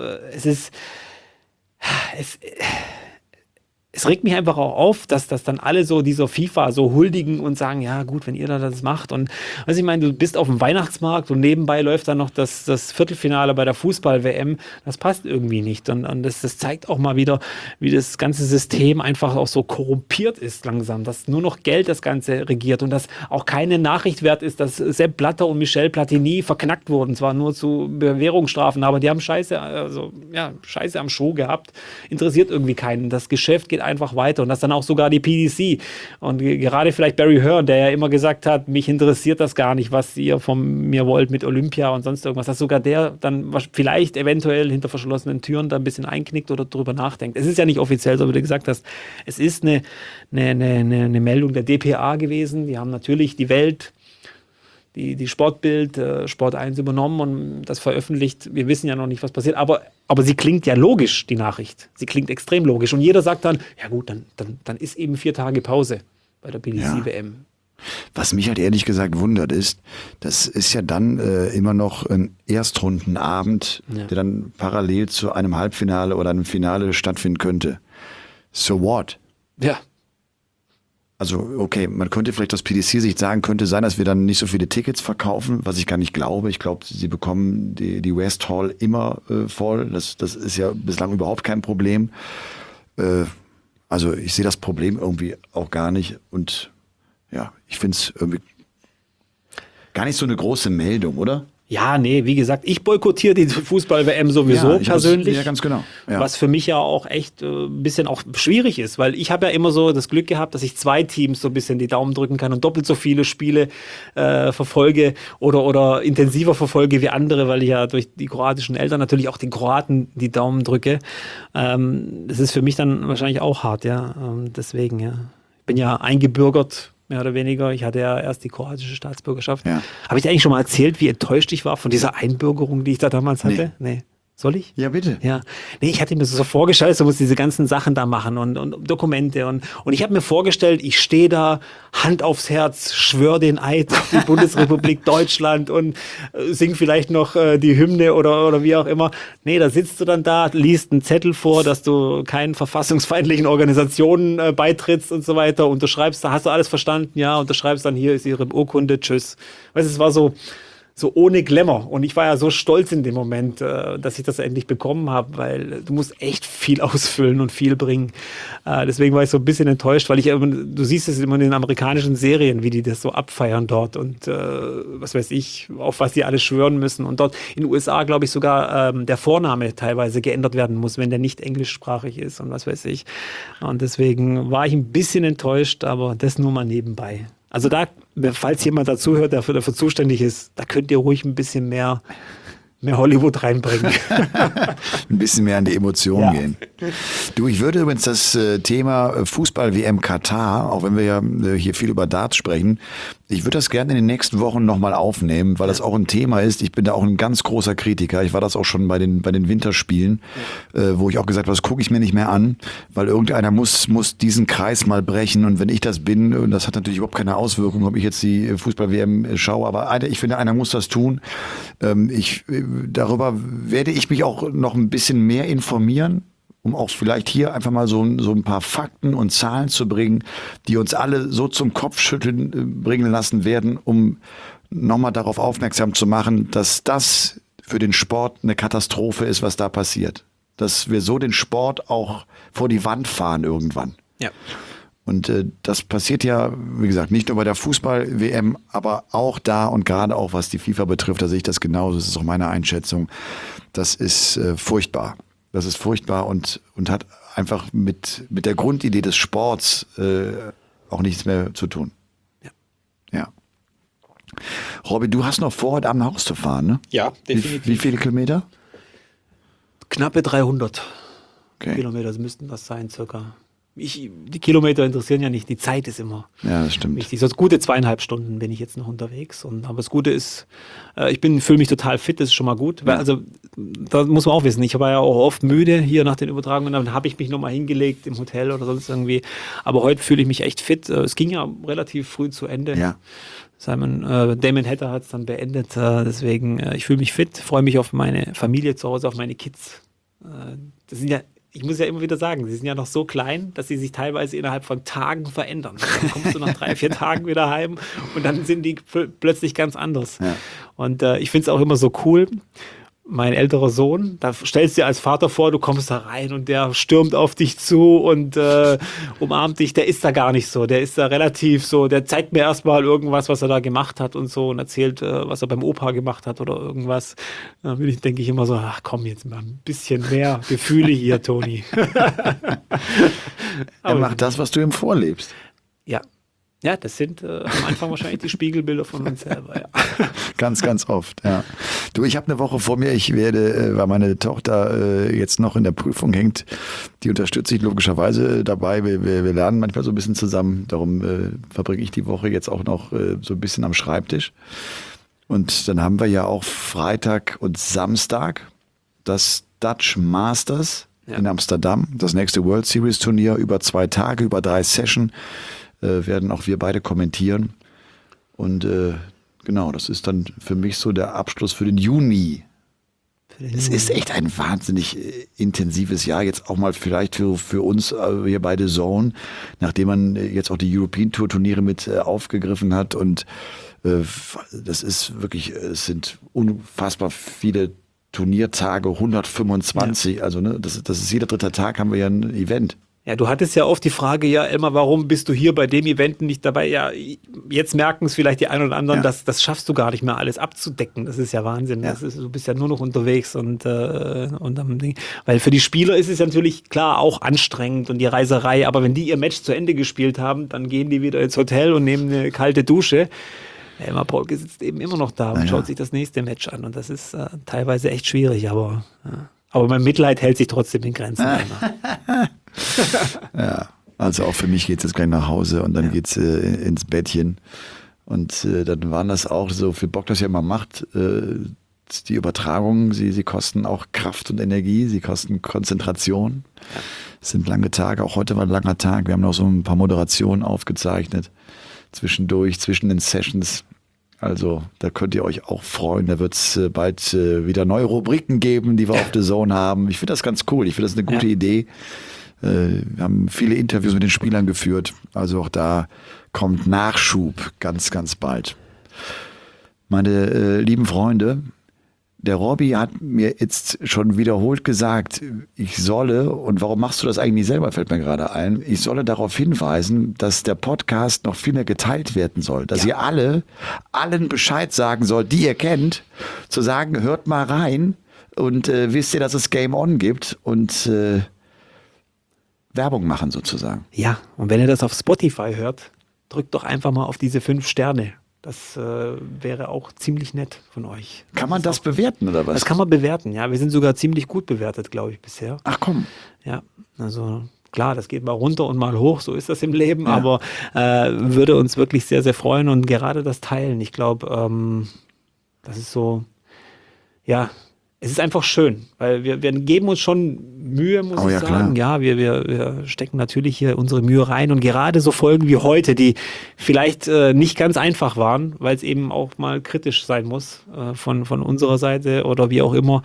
es regt mich einfach auch auf, dass das dann alle so dieser FIFA so huldigen und sagen, ja gut, wenn ihr da das macht. Und was ich meine, du bist auf dem Weihnachtsmarkt und nebenbei läuft dann noch das Viertelfinale bei der Fußball-WM. Das passt irgendwie nicht. Und das zeigt auch mal wieder, wie das ganze System einfach auch so korrumpiert ist langsam, dass nur noch Geld das Ganze regiert und dass auch keine Nachricht wert ist, dass Sepp Blatter und Michel Platini verknackt wurden. Zwar nur zu Bewährungsstrafen, aber die haben Scheiße am Schuh gehabt. Interessiert irgendwie keinen. Das Geschäft geht einfach weiter und das dann auch sogar die PDC und gerade vielleicht Barry Hearn, der ja immer gesagt hat, mich interessiert das gar nicht, was ihr von mir wollt mit Olympia und sonst irgendwas, dass sogar der dann vielleicht eventuell hinter verschlossenen Türen da ein bisschen einknickt oder drüber nachdenkt. Es ist ja nicht offiziell, so wie du gesagt hast, es ist eine Meldung der dpa gewesen, die haben natürlich die Welt, die Sportbild, Sport 1 übernommen und das veröffentlicht. Wir wissen ja noch nicht, was passiert, aber sie klingt ja logisch, die Nachricht. Sie klingt extrem logisch. Und jeder sagt dann, ja gut, dann ist eben 4 Tage Pause bei der PDC-WM. Was mich halt ehrlich gesagt wundert ist, das ist ja dann immer noch ein Erstrundenabend, der dann parallel zu einem Halbfinale oder einem Finale stattfinden könnte. So what? Ja. Also okay, man könnte vielleicht aus PDC-Sicht sagen, könnte sein, dass wir dann nicht so viele Tickets verkaufen, was ich gar nicht glaube. Ich glaube, sie bekommen die West Hall immer voll. Das ist ja bislang überhaupt kein Problem. Also ich sehe das Problem irgendwie auch gar nicht. Und ja, ich finde es irgendwie gar nicht so eine große Meldung, oder? Ja, nee, wie gesagt, ich boykottiere die Fußball-WM sowieso persönlich. Ja, ganz genau. Ja. Was für mich ja auch echt ein bisschen auch schwierig ist, weil ich habe ja immer so das Glück gehabt, dass ich 2 Teams so ein bisschen die Daumen drücken kann und doppelt so viele Spiele verfolge oder intensiver verfolge wie andere, weil ich ja durch die kroatischen Eltern natürlich auch den Kroaten die Daumen drücke. Das ist für mich dann wahrscheinlich auch hart, ja. Deswegen, ja. Ich bin ja eingebürgert, mehr oder weniger. Ich hatte ja erst die kroatische Staatsbürgerschaft. Ja. Habe ich dir eigentlich schon mal erzählt, wie enttäuscht ich war von dieser Einbürgerung, die ich da damals hatte? Nee. Soll ich? Ja, bitte. Ja. Nee, ich hatte mir so vorgestellt, so muss diese ganzen Sachen da machen und Dokumente und ich habe mir vorgestellt, ich stehe da, Hand aufs Herz, schwör den Eid auf die Bundesrepublik Deutschland und sing vielleicht noch die Hymne oder wie auch immer. Nee, da sitzt du dann da, liest einen Zettel vor, dass du keinen verfassungsfeindlichen Organisationen beitrittst und so weiter, unterschreibst, da hast du alles verstanden, ja, unterschreibst dann, hier ist ihre Urkunde, tschüss. Weißt du, es war so ohne Glamour. Und ich war ja so stolz in dem Moment, dass ich das endlich bekommen habe, weil du musst echt viel ausfüllen und viel bringen. Deswegen war ich so ein bisschen enttäuscht, weil du siehst es immer in den amerikanischen Serien, wie die das so abfeiern dort und was weiß ich, auf was die alle schwören müssen. Und dort in den USA, glaube ich, sogar der Vorname teilweise geändert werden muss, wenn der nicht englischsprachig ist und was weiß ich. Und deswegen war ich ein bisschen enttäuscht, aber das nur mal nebenbei. Also da, falls jemand dazuhört, der dafür zuständig ist, da könnt ihr ruhig ein bisschen mehr Hollywood reinbringen. Ein bisschen mehr an die Emotionen gehen. Du, ich würde übrigens das Thema Fußball-WM Katar, auch wenn wir ja hier viel über Darts sprechen, Ich würde das gerne in den nächsten Wochen nochmal aufnehmen, weil das auch ein Thema ist. Ich bin da auch ein ganz großer Kritiker. Ich war das auch schon bei den Winterspielen, wo ich auch gesagt habe, das gucke ich mir nicht mehr an, weil irgendeiner muss diesen Kreis mal brechen. Und wenn ich das bin, und das hat natürlich überhaupt keine Auswirkung, ob ich jetzt die Fußball-WM schaue, aber ich finde, einer muss das tun. Darüber werde ich mich auch noch ein bisschen mehr informieren, um auch vielleicht hier einfach mal so ein paar Fakten und Zahlen zu bringen, die uns alle so zum Kopfschütteln bringen lassen werden, um nochmal darauf aufmerksam zu machen, dass das für den Sport eine Katastrophe ist, was da passiert. Dass wir so den Sport auch vor die Wand fahren irgendwann. Ja. Und das passiert ja, wie gesagt, nicht nur bei der Fußball-WM, aber auch da und gerade auch was die FIFA betrifft, da sehe ich das genauso, das ist auch meine Einschätzung. Das ist furchtbar. Das ist furchtbar und hat einfach mit der Grundidee des Sports auch nichts mehr zu tun. Ja. Robby, du hast noch vor, heute Abend nach Hause zu fahren, ne? Ja, definitiv. Wie viele Kilometer? Knappe 300 Kilometer, das müssten das sein, circa. Die Kilometer interessieren ja nicht, die Zeit ist immer Ja, das stimmt. wichtig. So gute 2,5 Stunden bin ich jetzt noch unterwegs. Aber das Gute ist, ich fühle mich total fit, das ist schon mal gut. Weil, also, da muss man auch wissen, ich war ja auch oft müde hier nach den Übertragungen, dann habe ich mich nochmal hingelegt im Hotel oder sonst irgendwie. Aber heute fühle ich mich echt fit. Es ging ja relativ früh zu Ende. Ja. Damon Hatter hat es dann beendet. Deswegen, ich fühle mich fit, freue mich auf meine Familie zu Hause, auf meine Kids. Das sind ja, ich muss ja immer wieder sagen, sie sind ja noch so klein, dass sie sich teilweise innerhalb von Tagen verändern. Dann kommst du nach 3-4 Tagen wieder heim und dann sind die plötzlich ganz anders. Ja. Und ich finde es auch immer so cool. Mein älterer Sohn, da stellst du dir als Vater vor, du kommst da rein und der stürmt auf dich zu und umarmt dich. Der ist da gar nicht so. Der ist da relativ so, der zeigt mir erstmal irgendwas, was er da gemacht hat und so und erzählt, was er beim Opa gemacht hat oder irgendwas. Da denke ich immer so, ach komm, jetzt mal ein bisschen mehr Gefühle hier, Toni. Er macht das, was du ihm vorlebst. Ja. Ja, das sind am Anfang wahrscheinlich die Spiegelbilder von uns selber. Ja. Ganz, ganz oft, ja. Du, ich habe eine Woche vor mir. Ich werde, weil meine Tochter jetzt noch in der Prüfung hängt, die unterstütze ich logischerweise dabei. Wir lernen manchmal so ein bisschen zusammen. Darum verbringe ich die Woche jetzt auch noch so ein bisschen am Schreibtisch. Und dann haben wir ja auch Freitag und Samstag das Dutch Masters in Amsterdam. Das nächste World Series Turnier über 2 Tage, über 3 Sessions. Werden auch wir beide kommentieren. Und genau, das ist dann für mich so der Abschluss für den Juni. Es ist echt ein wahnsinnig intensives Jahr, jetzt auch mal vielleicht für uns hier bei The Zone, nachdem man jetzt auch die European Tour Turniere mit aufgegriffen hat. Und das ist wirklich, es sind unfassbar viele Turniertage, 125, ja. Also ne, das ist jeder 3. Tag haben wir ja ein Event. Ja, du hattest ja oft die Frage, ja, Elmar, warum bist du hier bei dem Event nicht dabei? Ja, jetzt merken es vielleicht die einen oder anderen, das schaffst du gar nicht mehr alles abzudecken. Das ist ja Wahnsinn. Ja. Du bist ja nur noch unterwegs und am Ding. Weil für die Spieler ist es natürlich klar auch anstrengend und die Reiserei, aber wenn die ihr Match zu Ende gespielt haben, dann gehen die wieder ins Hotel und nehmen eine kalte Dusche. Elmar Paulke sitzt eben immer noch da und schaut sich das nächste Match an und das ist teilweise echt schwierig, aber mein Mitleid hält sich trotzdem in Grenzen. Ja, also auch für mich geht es jetzt gleich nach Hause und dann geht's ins Bettchen. Und dann waren das auch so, viel Bock das ja immer macht, die Übertragungen, sie kosten auch Kraft und Energie, sie kosten Konzentration. Es sind lange Tage, auch heute war ein langer Tag. Wir haben noch so ein paar Moderationen aufgezeichnet, zwischendurch, zwischen den Sessions. Also da könnt ihr euch auch freuen, da wird es bald wieder neue Rubriken geben, die wir auf The Zone haben. Ich finde das ganz cool, ich finde das eine gute Idee. Wir haben viele Interviews mit den Spielern geführt, also auch da kommt Nachschub ganz, ganz bald. Meine lieben Freunde, der Robby hat mir jetzt schon wiederholt gesagt, ich solle, und warum machst du das eigentlich nicht selber, fällt mir gerade ein, ich solle darauf hinweisen, dass der Podcast noch viel mehr geteilt werden soll, dass ihr allen Bescheid sagen sollt, die ihr kennt, zu sagen, hört mal rein und wisst ihr, dass es Game On gibt und Werbung machen sozusagen. Ja, und wenn ihr das auf Spotify hört, drückt doch einfach mal auf diese 5 Sterne. Das wäre auch ziemlich nett von euch. Kann man das bewerten oder was? Das kann man bewerten, ja. Wir sind sogar ziemlich gut bewertet, glaube ich, bisher. Ach komm. Ja, also Klar, das geht mal runter und mal hoch, so ist das im Leben, aber würde uns wirklich sehr, sehr freuen und gerade das Teilen, ich glaube, das ist so, ja, es ist einfach schön, weil wir geben uns schon Mühe, muss ich sagen. Klar. Ja, wir stecken natürlich hier unsere Mühe rein und gerade so Folgen wie heute, die vielleicht nicht ganz einfach waren, weil es eben auch mal kritisch sein muss von unserer Seite oder wie auch immer.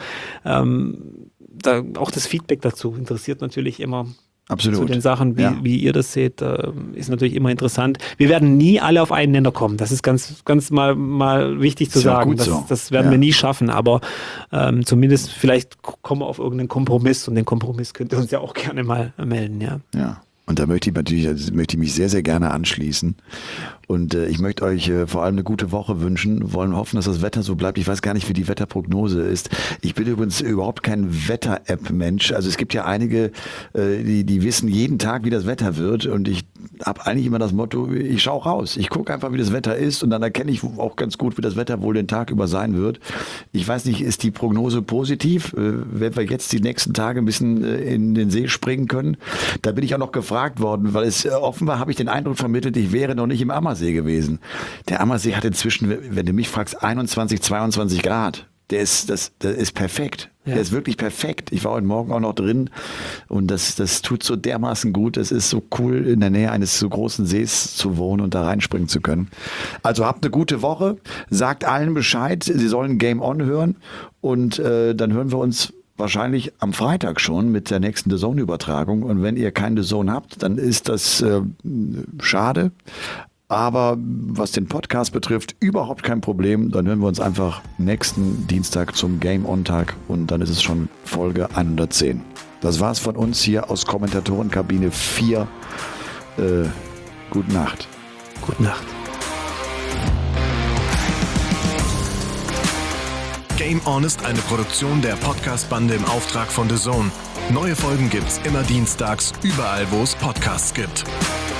Da, auch das Feedback dazu interessiert natürlich immer. Absolut. Zu den Sachen, wie ihr das seht, ist natürlich immer interessant. Wir werden nie alle auf einen Nenner kommen. Das ist ganz mal wichtig zu sagen. Das werden wir nie schaffen, aber zumindest vielleicht kommen wir auf irgendeinen Kompromiss und den Kompromiss könnt ihr uns ja auch gerne mal melden. Ja. Und da möchte ich mich sehr, sehr gerne anschließen. Und ich möchte euch vor allem eine gute Woche wünschen, wollen hoffen, dass das Wetter so bleibt. Ich weiß gar nicht, wie die Wetterprognose ist. Ich bin übrigens überhaupt kein Wetter-App-Mensch. Also es gibt ja einige, die wissen jeden Tag, wie das Wetter wird. Und ich habe eigentlich immer das Motto, ich schaue raus. Ich gucke einfach, wie das Wetter ist. Und dann erkenne ich auch ganz gut, wie das Wetter wohl den Tag über sein wird. Ich weiß nicht, ist die Prognose positiv? Wenn wir jetzt die nächsten Tage ein bisschen in den See springen können? Da bin ich auch noch gefragt worden, weil es offenbar habe ich den Eindruck vermittelt, ich wäre noch nicht im Ammersee gewesen. Der Ammersee hat inzwischen, wenn du mich fragst, 21, 22 Grad. Der ist perfekt. Ja. Der ist wirklich perfekt. Ich war heute Morgen auch noch drin und das tut so dermaßen gut. Es ist so cool, in der Nähe eines so großen Sees zu wohnen und da reinspringen zu können. Also habt eine gute Woche. Sagt allen Bescheid. Sie sollen Game On hören und dann hören wir uns wahrscheinlich am Freitag schon mit der nächsten The Zone-Übertragung. Und wenn ihr keine The Zone habt, dann ist das schade. Aber was den Podcast betrifft, überhaupt kein Problem. Dann hören wir uns einfach nächsten Dienstag zum Game-On-Tag und dann ist es schon Folge 110. Das war's von uns hier aus Kommentatorenkabine 4. Gute Nacht. Gute Nacht. Game On ist eine Produktion der Podcast-Bande im Auftrag von The Zone. Neue Folgen gibt's immer dienstags, überall wo es Podcasts gibt.